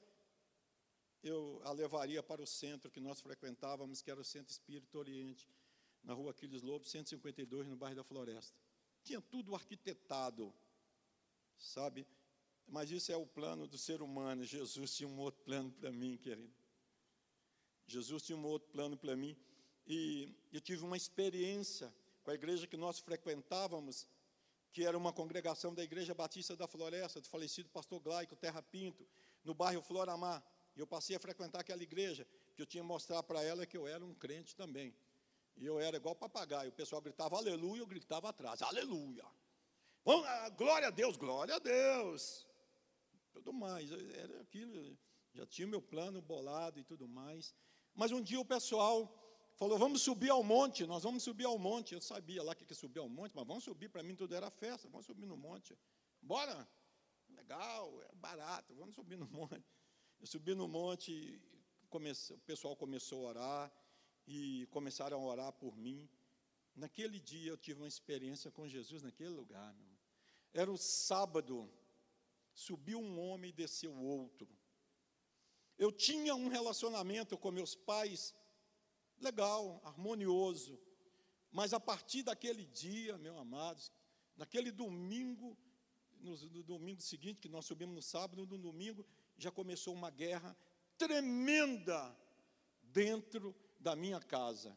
eu a levaria para o centro que nós frequentávamos, que era o Centro Espírita Oriente, na rua Aquiles Lobo, cento e cinquenta e dois, no bairro da Floresta. Tinha tudo arquitetado, sabe? Mas isso é o plano do ser humano. Jesus tinha um outro plano para mim, querido. Jesus tinha um outro plano para mim. E eu tive uma experiência com a igreja que nós frequentávamos, que era uma congregação da Igreja Batista da Floresta, do falecido pastor Glaico Terra Pinto, no bairro Floramar. E eu passei a frequentar aquela igreja, que eu tinha que mostrar para ela que eu era um crente também. E eu era igual papagaio. O pessoal gritava aleluia, eu gritava atrás, aleluia. Bom, glória a Deus, glória a Deus. Tudo mais, era aquilo, já tinha meu plano bolado e tudo mais. Mas um dia o pessoal falou, vamos subir ao monte, nós vamos subir ao monte. Eu sabia lá que ia subir ao monte, mas vamos subir, para mim tudo era festa, vamos subir no monte. Bora, legal, é barato, vamos subir no monte. Eu subi no monte, comece, o pessoal começou a orar, e começaram a orar por mim. Naquele dia eu tive uma experiência com Jesus naquele lugar, meu irmão. Era o sábado, subiu um homem e desceu outro. Eu tinha um relacionamento com meus pais legal, harmonioso, mas a partir daquele dia, meus amados, naquele domingo, no, no domingo seguinte, que nós subimos no sábado, no domingo, já começou uma guerra tremenda dentro da minha casa.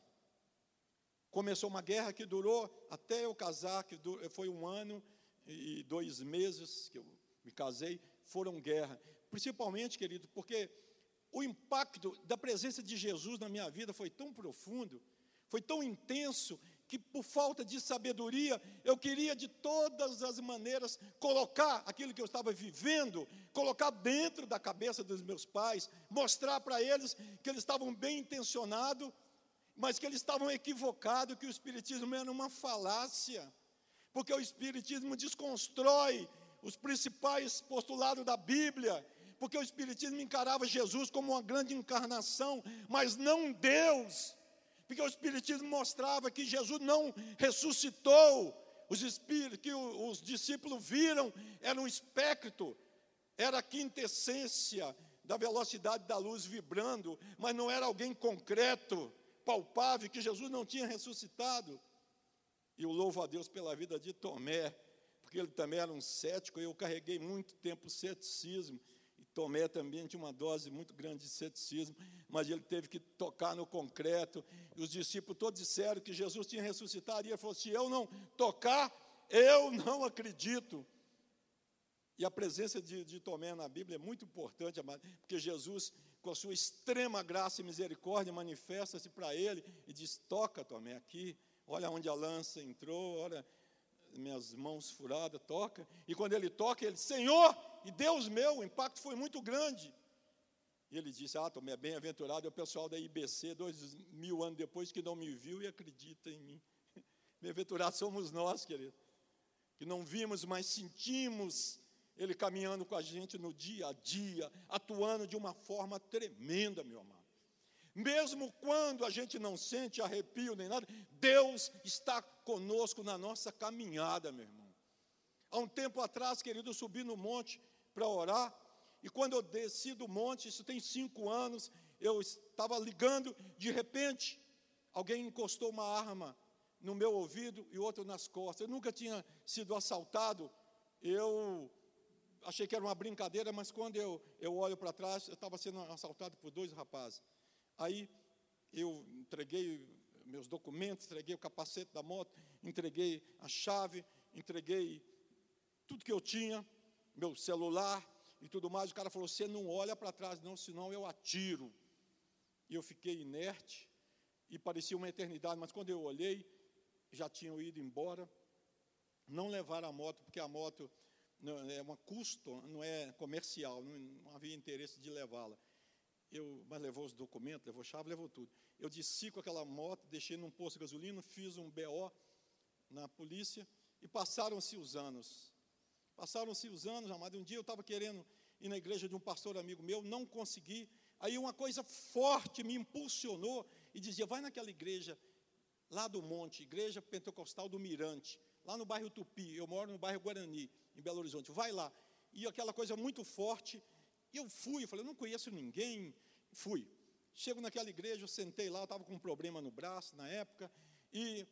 Começou uma guerra que durou até eu casar, que durou, foi um ano e dois meses que eu me casei, foram guerra. Principalmente, querido, porque o impacto da presença de Jesus na minha vida foi tão profundo, foi tão intenso, que por falta de sabedoria, eu queria de todas as maneiras colocar aquilo que eu estava vivendo, colocar dentro da cabeça dos meus pais, mostrar para eles que eles estavam bem intencionados, mas que eles estavam equivocados, que o Espiritismo era uma falácia, porque o Espiritismo desconstrói os principais postulados da Bíblia, porque o Espiritismo encarava Jesus como uma grande encarnação, mas não Deus, porque o Espiritismo mostrava que Jesus não ressuscitou, os espíritos que os discípulos viram era um espectro, era a quintessência da velocidade da luz vibrando, mas não era alguém concreto, palpável, que Jesus não tinha ressuscitado. E eu louvo a Deus pela vida de Tomé, porque ele também era um cético, e eu carreguei muito tempo o ceticismo, e Tomé também tinha uma dose muito grande de ceticismo, mas ele teve que tocar no concreto, e os discípulos todos disseram que Jesus tinha ressuscitado, e ele falou, se eu não tocar, eu não acredito. E a presença de, de Tomé na Bíblia é muito importante, amado, porque Jesus, com a sua extrema graça e misericórdia, manifesta-se para ele e diz, toca, Tomé, aqui, olha onde a lança entrou, olha minhas mãos furadas, toca. E quando ele toca, ele diz, Senhor e Deus meu, o impacto foi muito grande. E ele disse, ah, Tomé, bem-aventurado é o pessoal da I B C, dois mil anos depois, que não me viu e acredita em mim. Bem-aventurados somos nós, querido, que não vimos, mas sentimos Ele caminhando com a gente no dia a dia, atuando de uma forma tremenda, meu amado. Mesmo quando a gente não sente arrepio nem nada, Deus está conosco na nossa caminhada, meu irmão. Há um tempo atrás, querido, eu subi no monte para orar, e quando eu desci do monte, isso tem cinco anos, eu estava ligando, de repente, alguém encostou uma arma no meu ouvido e outro nas costas. Eu nunca tinha sido assaltado, eu achei que era uma brincadeira, mas quando eu, eu olho para trás, eu estava sendo assaltado por dois rapazes. Aí eu entreguei meus documentos, entreguei o capacete da moto, entreguei a chave, entreguei tudo que eu tinha, meu celular e tudo mais. O cara falou, você não olha para trás não, senão eu atiro. E eu fiquei inerte, e parecia uma eternidade, mas quando eu olhei, já tinham ido embora. Não levaram a moto, porque a moto não, é uma custo, não é comercial, não, não havia interesse de levá-la. Eu, mas levou os documentos, levou chave, levou tudo. Eu desci com aquela moto, deixei num posto de gasolina, fiz um B O na polícia, e passaram-se os anos. Passaram-se os anos, amado. Um dia eu estava querendo ir na igreja de um pastor amigo meu, não consegui. Aí uma coisa forte me impulsionou e dizia, vai naquela igreja lá do monte, igreja pentecostal do Mirante, lá no bairro Tupi, eu moro no bairro Guarani, em Belo Horizonte, vai lá. E aquela coisa muito forte, e eu fui, eu falei, eu não conheço ninguém, fui. Chego naquela igreja, eu sentei lá, eu estava com um problema no braço na época, e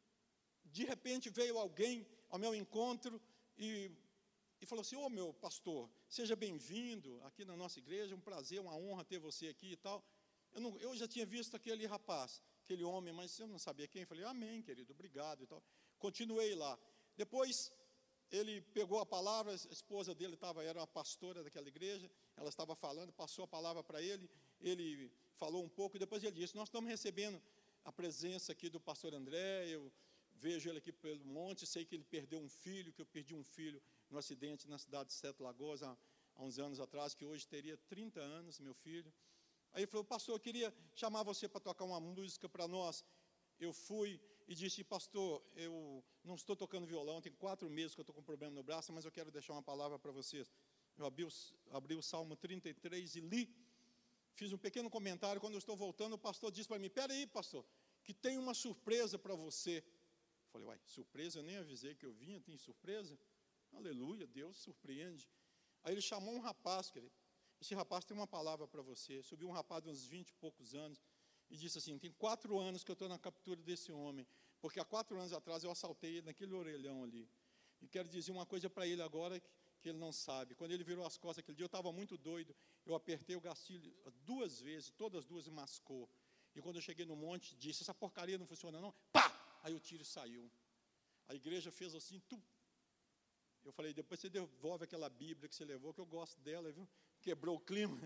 de repente veio alguém ao meu encontro e, e falou assim, ô oh, meu pastor, seja bem-vindo aqui na nossa igreja, um prazer, uma honra ter você aqui e tal. Eu, não, eu já tinha visto aquele rapaz, aquele homem, mas eu não sabia quem. Falei, amém, querido, obrigado e tal. Continuei lá. Depois, ele pegou a palavra, a esposa dele estava, era uma pastora daquela igreja, ela estava falando, passou a palavra para ele, ele falou um pouco, e depois ele disse, nós estamos recebendo a presença aqui do pastor André, eu vejo ele aqui pelo monte, sei que ele perdeu um filho, que eu perdi um filho no acidente na cidade de Sete Lagoas, há, há uns anos atrás, que hoje teria trinta anos, meu filho. Aí ele falou, pastor, eu queria chamar você para tocar uma música para nós. Eu fui e disse, pastor, eu não estou tocando violão, tem quatro meses que eu estou com um problema no braço, mas eu quero deixar uma palavra para vocês. Eu abri o, abri o Salmo trinta e três e li, fiz um pequeno comentário. Quando eu estou voltando, o pastor disse para mim, espera aí, pastor, que tem uma surpresa para você. Eu falei, uai, surpresa? Eu nem avisei que eu vinha, tem surpresa? Aleluia, Deus surpreende. Aí ele chamou um rapaz, querido. Esse rapaz tem uma palavra para você. Subiu um rapaz de uns vinte e poucos anos e disse assim, tem quatro anos que eu estou na captura desse homem, porque há quatro anos atrás eu assaltei ele naquele orelhão ali. E quero dizer uma coisa para ele agora que, que ele não sabe. Quando ele virou as costas aquele dia, eu estava muito doido, eu apertei o gatilho duas vezes, todas as duas mascou. E quando eu cheguei no monte, disse, essa porcaria não funciona não. Pá! Aí o tiro saiu. A igreja fez assim, tu. Eu falei, depois você devolve aquela Bíblia que você levou, que eu gosto dela, viu? Quebrou o clima.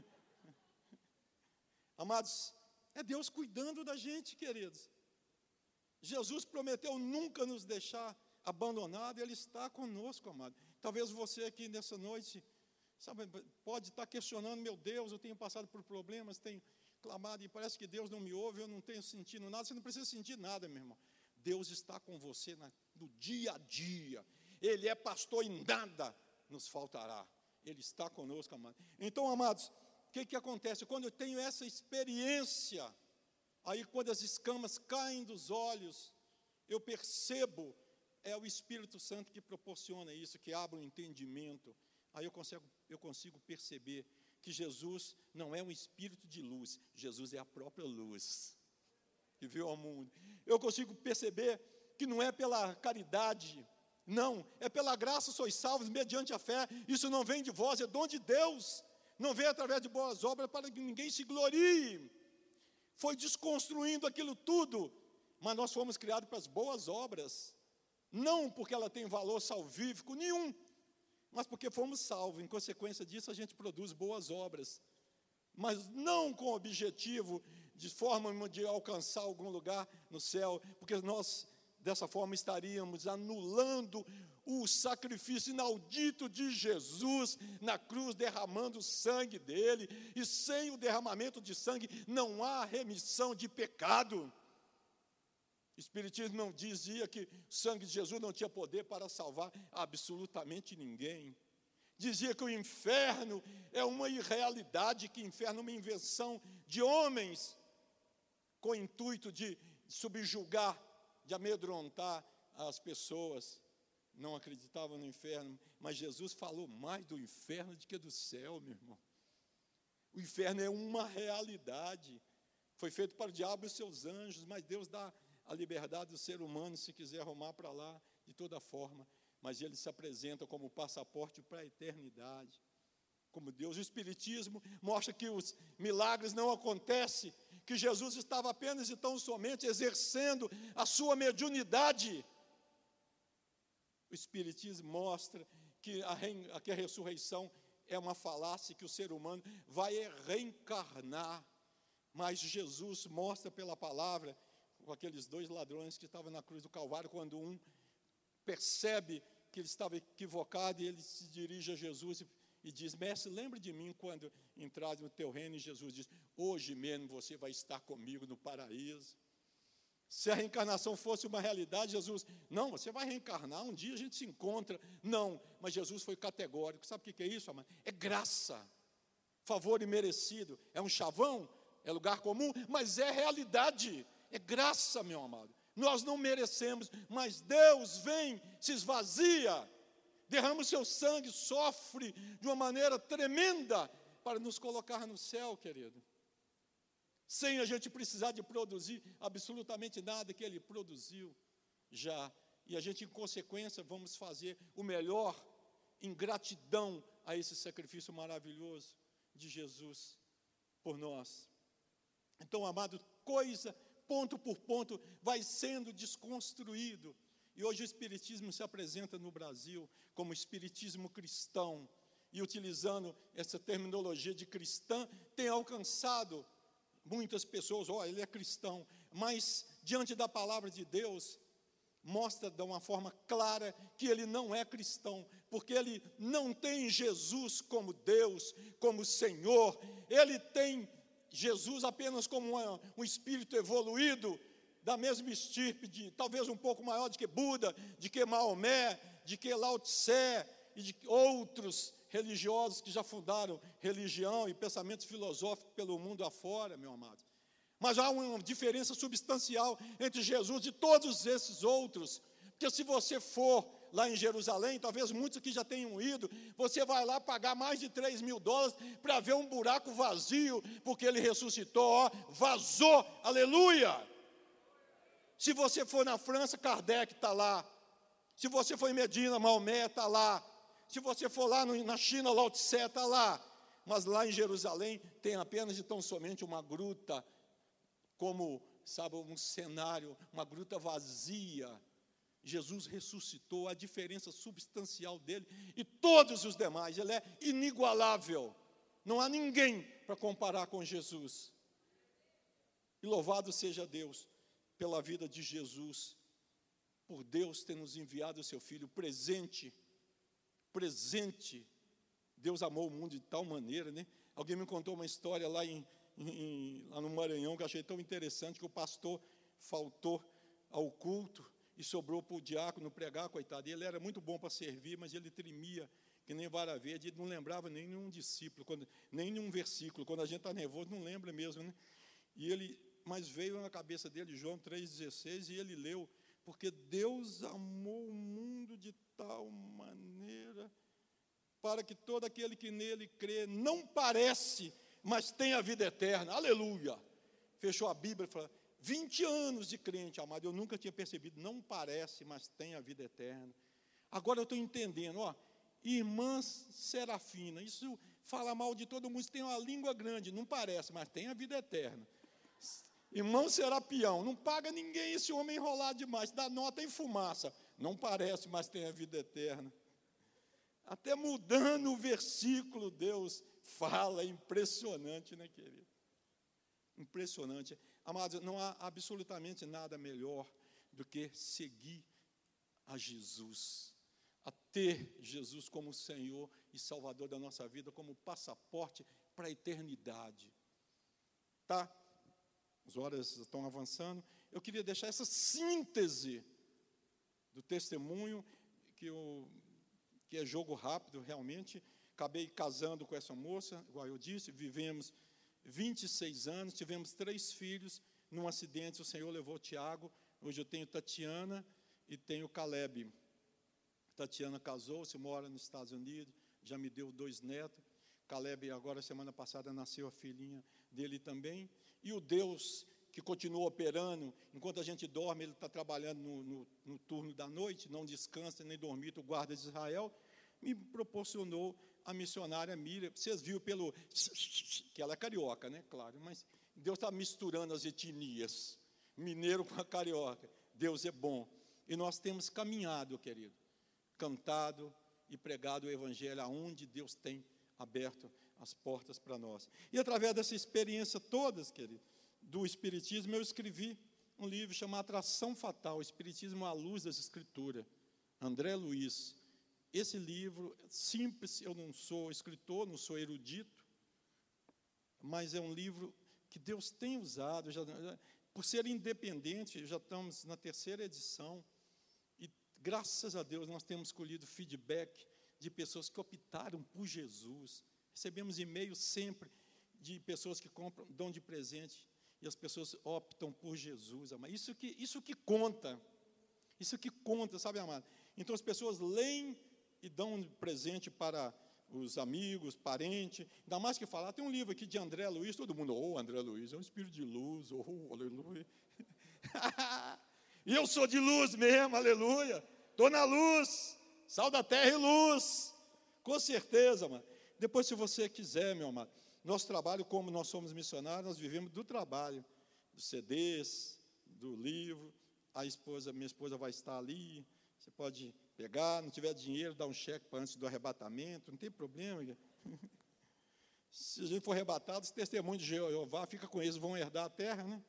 Amados, é Deus cuidando da gente, queridos. Jesus prometeu nunca nos deixar abandonado, Ele está conosco, amado. Talvez você aqui nessa noite, sabe, pode estar questionando, meu Deus, eu tenho passado por problemas, tenho clamado e parece que Deus não me ouve, eu não tenho sentido nada. Você não precisa sentir nada, meu irmão. Deus está com você na, no dia a dia. Ele é pastor e nada nos faltará. Ele está conosco, amado. Então, amados, o que, que acontece? Quando eu tenho essa experiência, aí quando as escamas caem dos olhos, eu percebo, é o Espírito Santo que proporciona isso, que abre o entendimento. Aí eu consigo, eu consigo perceber que Jesus não é um espírito de luz, Jesus é a própria luz que veio ao mundo. Eu consigo perceber que não é pela caridade, não, é pela graça sois salvos mediante a fé. Isso não vem de vós, é dom de Deus. Não vem através de boas obras para que ninguém se glorie. Foi desconstruindo aquilo tudo, mas nós fomos criados para as boas obras. Não porque ela tem valor salvífico nenhum, mas porque fomos salvos. Em consequência disso, a gente produz boas obras. Mas não com o objetivo de forma de alcançar algum lugar no céu, porque nós Dessa forma, estaríamos anulando o sacrifício inaudito de Jesus na cruz, derramando o sangue dele. E sem o derramamento de sangue, não há remissão de pecado. O Espiritismo não dizia que o sangue de Jesus não tinha poder para salvar absolutamente ninguém. Dizia que o inferno é uma irrealidade, que o inferno é uma invenção de homens, com o intuito de subjugar, de amedrontar as pessoas. Não acreditavam no inferno, mas Jesus falou mais do inferno do que do céu, meu irmão. O inferno é uma realidade, foi feito para o diabo e os seus anjos, mas Deus dá a liberdade do ser humano, se quiser arrumar para lá, de toda forma, mas ele se apresenta como passaporte para a eternidade, como Deus. O Espiritismo mostra que os milagres não acontecem, que Jesus estava apenas e tão somente exercendo a sua mediunidade. O Espiritismo mostra que a, re, que a ressurreição é uma falácia, que o ser humano vai reencarnar, mas Jesus mostra pela palavra, com aqueles dois ladrões que estavam na cruz do Calvário, quando um percebe que ele estava equivocado, e ele se dirige a Jesus e, e diz: mestre, lembra de mim quando entrar no teu reino. E Jesus diz: hoje mesmo você vai estar comigo no paraíso. Se a reencarnação fosse uma realidade, Jesus, não, você vai reencarnar, um dia a gente se encontra. Não, mas Jesus foi categórico. Sabe o que é isso, amado? É graça, favor imerecido. É um chavão, é lugar comum, mas é realidade. É graça, meu amado. Nós não merecemos, mas Deus vem, se esvazia, derrama o seu sangue, sofre de uma maneira tremenda para nos colocar no céu, querido. Sem a gente precisar de produzir absolutamente nada que Ele produziu já. E a gente, em consequência, vamos fazer o melhor em gratidão a esse sacrifício maravilhoso de Jesus por nós. Então, amado, coisa... ponto por ponto, vai sendo desconstruído. E hoje o Espiritismo se apresenta no Brasil como Espiritismo cristão, e utilizando essa terminologia de cristã, tem alcançado muitas pessoas. Ó, oh, ele é cristão, mas diante da palavra de Deus, mostra de uma forma clara que ele não é cristão, porque ele não tem Jesus como Deus, como Senhor. Ele tem Jesus apenas como uma, um espírito evoluído, da mesma estirpe, de, talvez um pouco maior do que Buda, de que Maomé, de que Lao Tse, e de outros religiosos que já fundaram religião e pensamentos filosóficos pelo mundo afora, meu amado. Mas há uma diferença substancial entre Jesus e todos esses outros, porque se você for lá em Jerusalém, talvez muitos aqui já tenham ido, você vai lá pagar mais de três mil dólares para ver um buraco vazio, porque ele ressuscitou, ó, vazou, aleluia! Se você for na França, Kardec está lá. Se você for em Medina, Maomé está lá. Se você for lá no, na China, Lao Tse está lá. Mas lá em Jerusalém tem apenas e tão somente uma gruta, como, sabe, um cenário, uma gruta vazia. Jesus ressuscitou, a diferença substancial dele e todos os demais, ele é inigualável. Não há ninguém para comparar com Jesus. E louvado seja Deus pela vida de Jesus, por Deus ter nos enviado o seu Filho presente, presente. Deus amou o mundo de tal maneira, né? Alguém me contou uma história lá, em, em, lá no Maranhão, que eu achei tão interessante, que o pastor faltou ao culto, e sobrou para o diácono pregar, coitado. E ele era muito bom para servir, mas ele tremia, que nem vara verde, ele não lembrava nem nenhum discípulo, quando, nem nenhum versículo. Quando a gente está nervoso, não lembra mesmo, né? E ele, mas veio na cabeça dele, João três dezesseis, e ele leu: porque Deus amou o mundo de tal maneira, para que todo aquele que nele crê, não parece, mas tem a vida eterna. Aleluia! Fechou a Bíblia e falou: vinte anos de crente, amado, eu nunca tinha percebido, não parece, mas tem a vida eterna. Agora eu estou entendendo, ó, irmã Serafina, isso fala mal de todo mundo, tem uma língua grande, não parece, mas tem a vida eterna. Irmão Serapião, não paga ninguém, esse homem enrolado demais, dá nota em fumaça, não parece, mas tem a vida eterna. Até mudando o versículo, Deus fala, é impressionante, né, querido? Impressionante. Amados, não há absolutamente nada melhor do que seguir a Jesus, a ter Jesus como Senhor e Salvador da nossa vida, como passaporte para a eternidade. Tá? As horas estão avançando. Eu queria deixar essa síntese do testemunho, que, eu, que é jogo rápido, realmente. Acabei casando com essa moça, igual eu disse, vivemos vinte e seis anos, tivemos três filhos. Num acidente, o Senhor levou Tiago. Hoje eu tenho Tatiana e tenho Caleb. Tatiana casou-se, mora nos Estados Unidos, já me deu dois netos. Caleb, agora, semana passada, nasceu a filhinha dele também. E o Deus que continua operando, enquanto a gente dorme, Ele está trabalhando no, no, no turno da noite, não descansa nem dormir, o guarda de Israel, me proporcionou a missionária Miriam. Vocês viram pelo... que ela é carioca, né? Claro, mas Deus está misturando as etnias, mineiro com a carioca. Deus é bom. E nós temos caminhado, querido, cantado e pregado o Evangelho aonde Deus tem aberto as portas para nós. E através dessa experiência todas, querido, do Espiritismo, eu escrevi um livro chamado Atração Fatal, Espiritismo à Luz das Escrituras, André Luiz. Esse livro, simples, eu não sou escritor, não sou erudito, mas é um livro que Deus tem usado, já, por ser independente, já estamos na terceira edição, e graças a Deus nós temos colhido feedback de pessoas que optaram por Jesus. Recebemos e-mails sempre de pessoas que compram, dão de presente, e as pessoas optam por Jesus, amado. Isso que, isso que conta, isso que conta, sabe, amado? Então as pessoas leem e dão um presente para os amigos, parentes, ainda mais que falar, tem um livro aqui de André Luiz, todo mundo, oh, André Luiz, é um espírito de luz, oh, aleluia. E eu sou de luz mesmo, aleluia, estou na luz, sal da terra e luz, com certeza, mano. Depois, se você quiser, meu amado, nosso trabalho, como nós somos missionários, nós vivemos do trabalho, dos C Ds, do livro, a esposa, minha esposa vai estar ali, você pode pegar, não tiver dinheiro, dar um cheque para antes do arrebatamento, não tem problema. Se a gente for arrebatado, os testemunhos de Jeová, fica com eles, vão herdar a terra, né?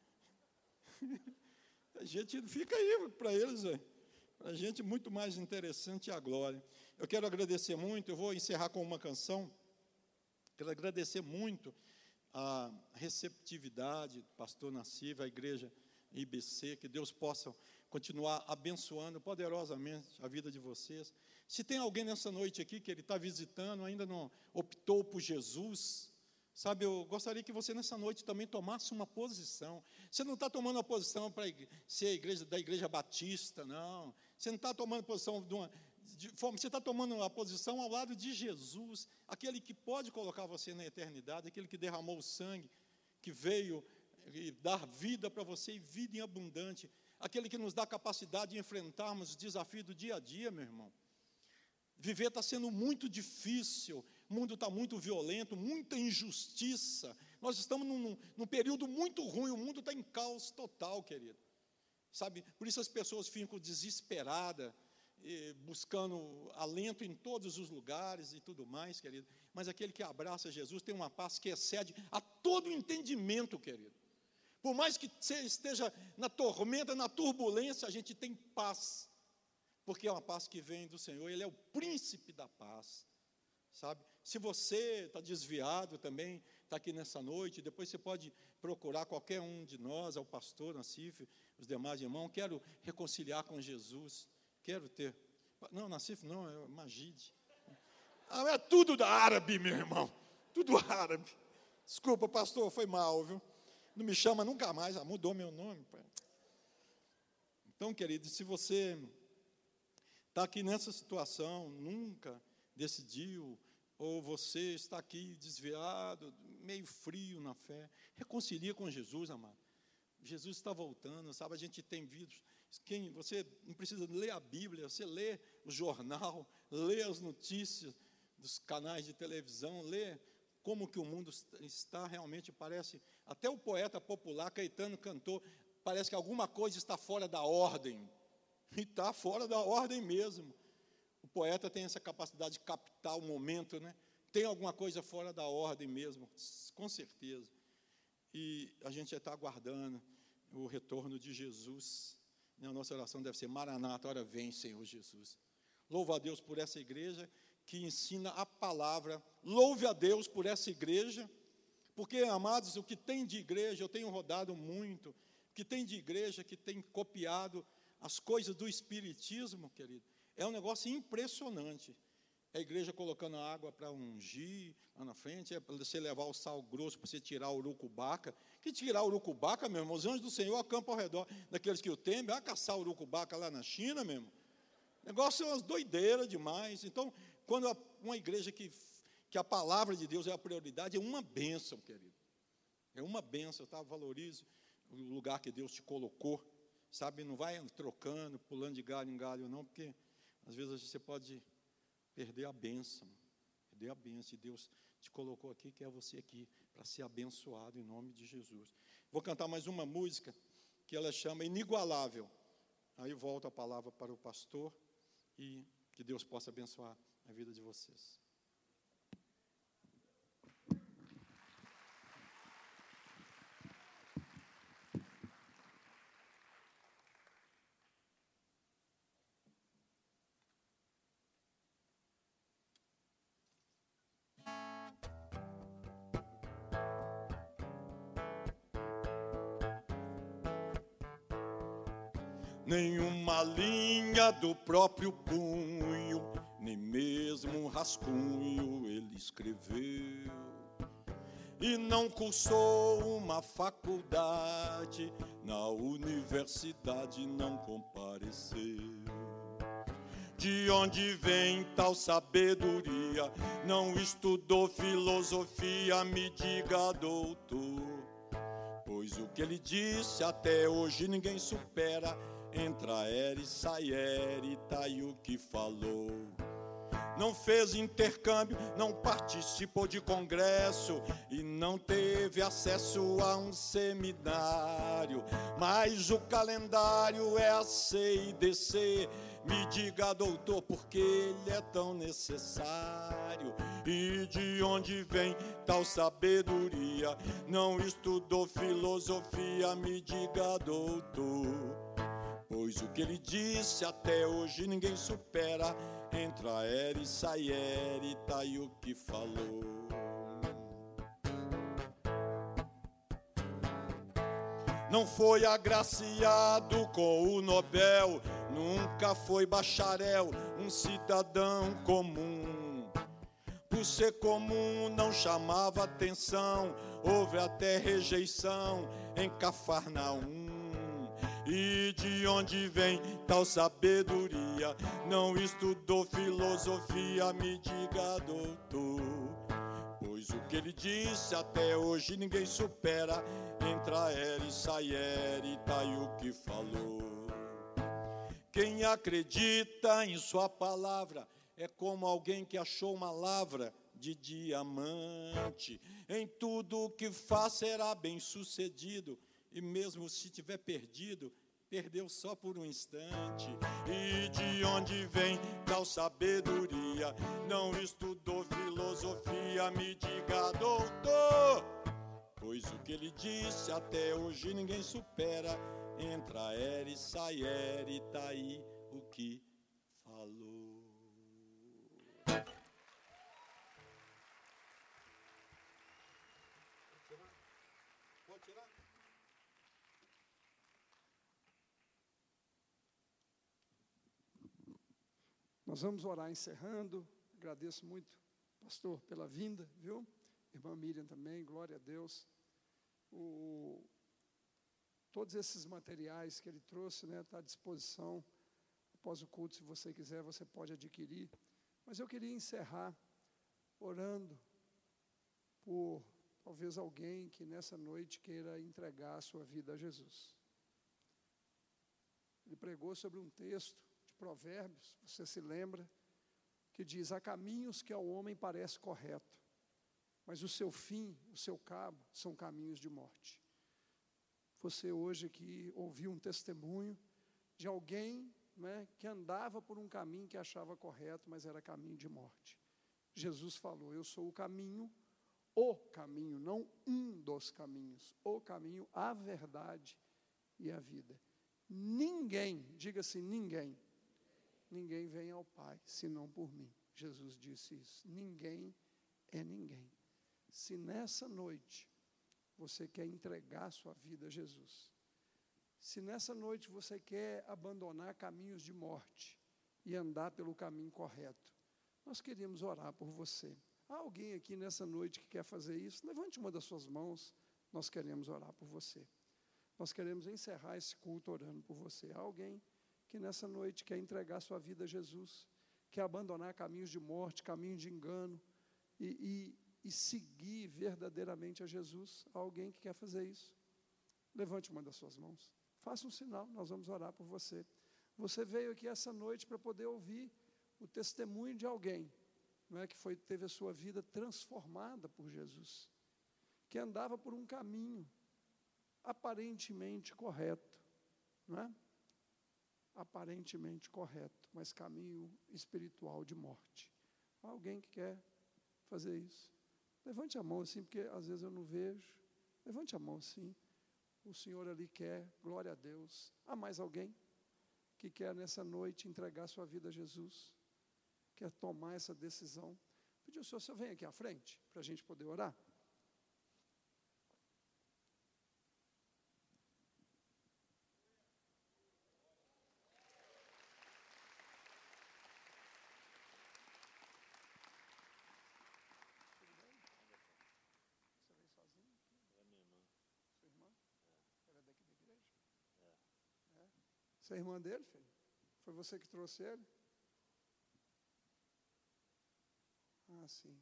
A gente fica aí para eles, para a gente muito mais interessante a glória. Eu quero agradecer muito, eu vou encerrar com uma canção, quero agradecer muito a receptividade do pastor Nassif, a igreja I B C, que Deus possa continuar abençoando poderosamente a vida de vocês. Se tem alguém nessa noite aqui que ele está visitando, ainda não optou por Jesus, sabe, eu gostaria que você nessa noite também tomasse uma posição. Você não está tomando uma posição para ser a igreja da igreja batista, não. Você não está tomando posição de uma, de forma, você está tomando uma posição ao lado de Jesus, aquele que pode colocar você na eternidade, aquele que derramou o sangue, que veio e dar vida para você e vida em abundante, aquele que nos dá capacidade de enfrentarmos os desafios do dia a dia, meu irmão. Viver está sendo muito difícil, o mundo está muito violento, muita injustiça, nós estamos num, num período muito ruim, o mundo está em caos total, querido, sabe, por isso as pessoas ficam desesperadas, buscando alento em todos os lugares e tudo mais, querido, mas aquele que abraça Jesus tem uma paz que excede a todo entendimento, querido. Por mais que você esteja na tormenta, na turbulência, a gente tem paz, porque é uma paz que vem do Senhor, Ele é o príncipe da paz, sabe? Se você está desviado também, está aqui nessa noite, depois você pode procurar qualquer um de nós, ao pastor Nassif, os demais irmãos, quero reconciliar com Jesus, quero ter, não, Nassif não, é Magide, ah, é tudo da árabe, meu irmão, tudo árabe, desculpa, pastor, foi mal, viu? Não me chama nunca mais, ah, mudou meu nome. Pai. Então, querido, se você está aqui nessa situação, nunca decidiu, ou você está aqui desviado, meio frio na fé, reconcilia com Jesus, amado. Jesus está voltando, sabe? A gente tem vídeos. Quem, você não precisa ler a Bíblia, você lê o jornal, lê as notícias dos canais de televisão, lê como que o mundo está realmente, parece, até o poeta popular Caetano cantou, parece que alguma coisa está fora da ordem, e está fora da ordem mesmo. O poeta tem essa capacidade de captar o momento, né? Tem alguma coisa fora da ordem mesmo, com certeza. E a gente já está aguardando o retorno de Jesus, E a nossa oração deve ser: Maranata, ora vem, Senhor Jesus. Louva a Deus por essa igreja que ensina a palavra. Louve a Deus por essa igreja, porque, amados, o que tem de igreja, eu tenho rodado muito, o que tem de igreja que tem copiado as coisas do espiritismo, querido, é um negócio impressionante. É a igreja colocando água para ungir lá na frente, é para você levar o sal grosso para você tirar o urucubaca. Que tirar o urucubaca, meu irmão? Os anjos do Senhor acampam ao redor daqueles que o temem. Vai caçar o urucubaca lá na China, meu irmão. O negócio é umas doideiras demais. Então, quando uma igreja que, que a palavra de Deus é a prioridade, é uma bênção, querido. É uma bênção, tá? Valorize o lugar que Deus te colocou. Sabe, não vai trocando, pulando de galho em galho, não, porque às vezes você pode perder a bênção, perder a bênção, e Deus te colocou aqui, quer você aqui, para ser abençoado em nome de Jesus. Vou cantar mais uma música, que ela chama Inigualável. Aí volto a palavra para o pastor, e que Deus possa abençoar a vida de vocês. Nenhuma linha do próprio punho, nem mesmo um rascunho ele escreveu. E não cursou uma faculdade, na universidade não compareceu. De onde vem tal sabedoria? Não estudou filosofia, me diga, doutor. Pois o que ele disse até hoje ninguém supera. Entra era e sai era e tá aí o que falou. Não fez intercâmbio, não participou de congresso e não teve acesso a um seminário. Mas o calendário é a C e D C. Me diga, doutor, por que ele é tão necessário? E de onde vem tal sabedoria? Não estudou filosofia, me diga, doutor. Pois o que ele disse até hoje ninguém supera. Entra era e sai era e tá aí o que falou. Não foi agraciado com o Nobel, nunca foi bacharel, um cidadão comum. Por ser comum não chamava atenção, houve até rejeição em Cafarnaum. E de onde vem tal sabedoria? Não estudou filosofia, me diga, doutor. Pois o que ele disse até hoje ninguém supera. Entra era e sai era e tá aí o que falou. Quem acredita em sua palavra é como alguém que achou uma lavra de diamante. Em tudo o que faz será bem sucedido. E mesmo se tiver perdido, perdeu só por um instante. E de onde vem tal sabedoria? Não estudou filosofia, me diga, doutor. Pois o que ele disse até hoje ninguém supera. Entra era e sai era e tá aí o que falou. Pode tirar? Pode tirar? Nós vamos orar encerrando. Agradeço muito, pastor, pela vinda, viu? Irmã Miriam também, glória a Deus. O, todos esses materiais que ele trouxe, né, está à disposição. Após o culto, se você quiser, você pode adquirir. Mas eu queria encerrar orando por talvez alguém que nessa noite queira entregar a sua vida a Jesus. Ele pregou sobre um texto Provérbios, você se lembra, que diz: há caminhos que ao homem parece correto, mas o seu fim, o seu cabo, são caminhos de morte. Você hoje aqui ouviu um testemunho de alguém, né, que andava por um caminho que achava correto, mas era caminho de morte. Jesus falou: eu sou o caminho, o caminho, não um dos caminhos, o caminho, a verdade e a vida. ninguém, diga assim, ninguém, ninguém vem ao Pai, senão por mim. Jesus disse isso. Ninguém é ninguém. Se nessa noite você quer entregar sua vida a Jesus, se nessa noite você quer abandonar caminhos de morte e andar pelo caminho correto, nós queríamos orar por você. Há alguém aqui nessa noite que quer fazer isso? Levante uma das suas mãos, nós queremos orar por você. Nós queremos encerrar esse culto orando por você. Há alguém que nessa noite quer entregar sua vida a Jesus, quer abandonar caminhos de morte, caminhos de engano e, e, e seguir verdadeiramente a Jesus? Há alguém que quer fazer isso? Levante uma das suas mãos. Faça um sinal, nós vamos orar por você. Você veio aqui essa noite para poder ouvir o testemunho de alguém, não é, que foi, teve a sua vida transformada por Jesus, que andava por um caminho aparentemente correto, não é? Aparentemente correto, mas caminho espiritual de morte. Há alguém que quer fazer isso? Levante a mão assim, porque às vezes eu não vejo. Levante a mão assim. O Senhor ali quer, glória a Deus. Há mais alguém que quer nessa noite entregar sua vida a Jesus? Quer tomar essa decisão? Pedir ao Senhor, o Senhor vem aqui à frente, para a gente poder orar. Você é irmã dele, filho? Foi você que trouxe ele? Ah, sim.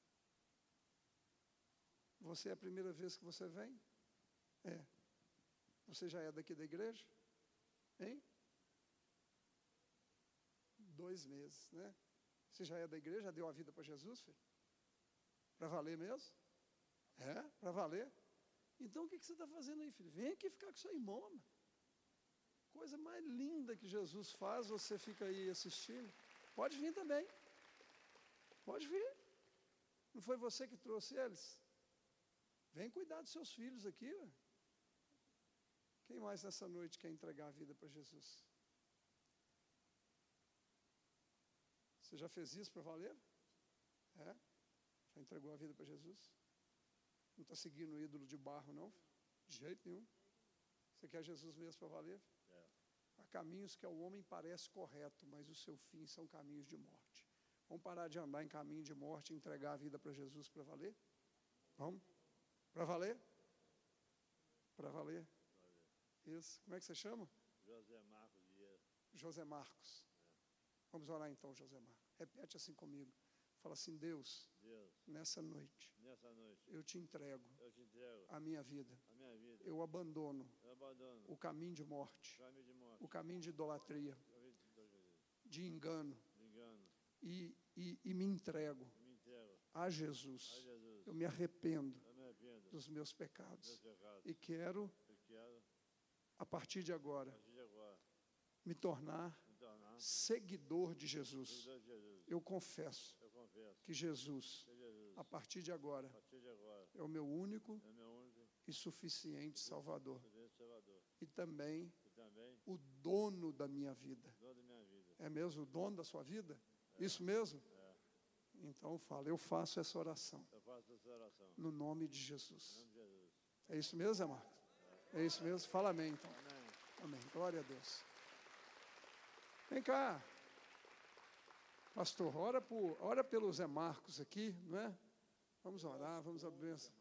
Você é a primeira vez que você vem? É. Você já é daqui da igreja? Hein? Dois meses, né? Você já é da igreja? Já deu a vida para Jesus, filho? Para valer mesmo? É? Para valer? Então o que você está fazendo aí, filho? Vem aqui ficar com seu irmão, mano. Coisa mais linda que Jesus faz, você fica aí assistindo. Pode vir também. Pode vir. Não foi você que trouxe eles? Vem cuidar dos seus filhos aqui. Ué. Quem mais nessa noite quer entregar a vida para Jesus? Você já fez isso para valer? É? Já entregou a vida para Jesus? Não está seguindo o ídolo de barro, não? De jeito nenhum. Você quer Jesus mesmo para valer? Há caminhos que ao homem parece correto, mas o seu fim são caminhos de morte. Vamos parar de andar em caminho de morte e entregar a vida para Jesus para valer? Vamos? Para valer? Para valer? Isso. Como é que você chama? José Marcos Vieira. José Marcos. É. Vamos orar então, José Marcos. Repete assim comigo. Fala assim, Deus, Deus, nessa noite, nessa noite, eu te entrego, eu te entrego a minha vida. a minha vida. Eu abandono Eu abandono o caminho de morte, o caminho de morte, o caminho de idolatria, de engano, de engano, e, e, e me entrego me entrego a Jesus. a Jesus. Eu me arrependo Eu me arrependo dos meus pecados dos pecados. e quero, Eu quero, a partir de a agora, partir de agora, me tornar me tornar seguidor de Jesus. seguidor de Jesus. Eu confesso Eu confesso que Jesus, que Jesus, a partir de agora, a partir de agora, é o meu único é meu único e suficiente Salvador e Salvador. e também E também, o dono da minha vida. dono da minha vida. É mesmo o dono da sua vida? Isso mesmo? É. Então fala, eu faço essa oração Eu faço essa oração. no nome de Em Jesus. nome de Jesus. É isso mesmo, Zé Marcos? É isso mesmo? Fala amém, então. Amém. Amém. Glória a Deus. Vem cá. Pastor, ora, por, ora pelo Zé Marcos aqui, não é? Vamos orar, vamos abençoar.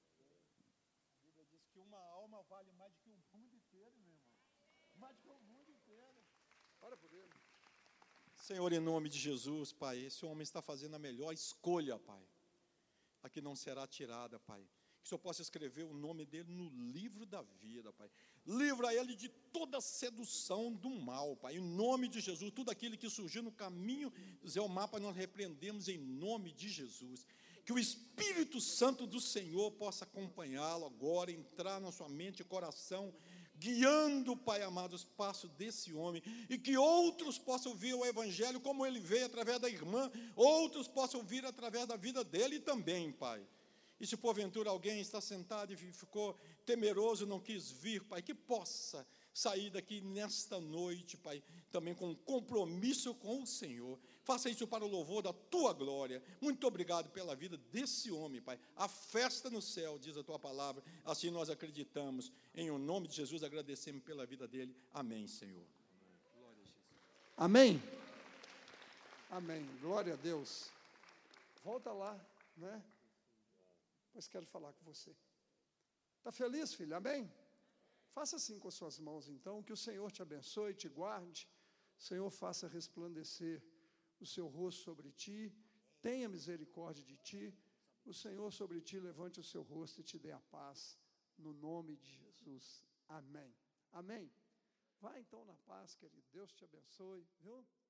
A Bíblia diz que uma alma vale mais do que o mundo inteiro, meu irmão. Mais do que o mundo inteiro. Ora por ele. Senhor, em nome de Jesus, Pai, esse homem está fazendo a melhor escolha, Pai. A que não será tirada, Pai. Que o Senhor possa escrever o nome dele no livro da vida, Pai. Livra ele de toda sedução do mal, Pai. Em nome de Jesus, tudo aquilo que surgiu no caminho do Zé Omar, Pai, nós repreendemos em nome de Jesus. Que o Espírito Santo do Senhor possa acompanhá-lo agora, entrar na sua mente e coração, guiando, Pai amado, os passos desse homem, e que outros possam ouvir o Evangelho, como ele veio através da irmã, outros possam ouvir através da vida dele também, Pai. E se porventura alguém está sentado e ficou temeroso, não quis vir, Pai, que possa sair daqui nesta noite, Pai, também com um compromisso com o Senhor. Faça isso para o louvor da Tua glória. Muito obrigado pela vida desse homem, Pai. A festa no céu, diz a Tua palavra, assim nós acreditamos. Em o nome de Jesus, agradecemos pela vida dele. Amém, Senhor. Amém. Amém. Glória a Deus. Volta lá, né? Pois quero falar com você. Está feliz, filho? Amém? Faça assim com as suas mãos, então, que o Senhor te abençoe, te guarde, o Senhor faça resplandecer o seu rosto sobre ti, tenha misericórdia de ti, o Senhor sobre ti levante o seu rosto e te dê a paz, no nome de Jesus. Amém. Amém. Vá então na paz, querido. Deus te abençoe, viu?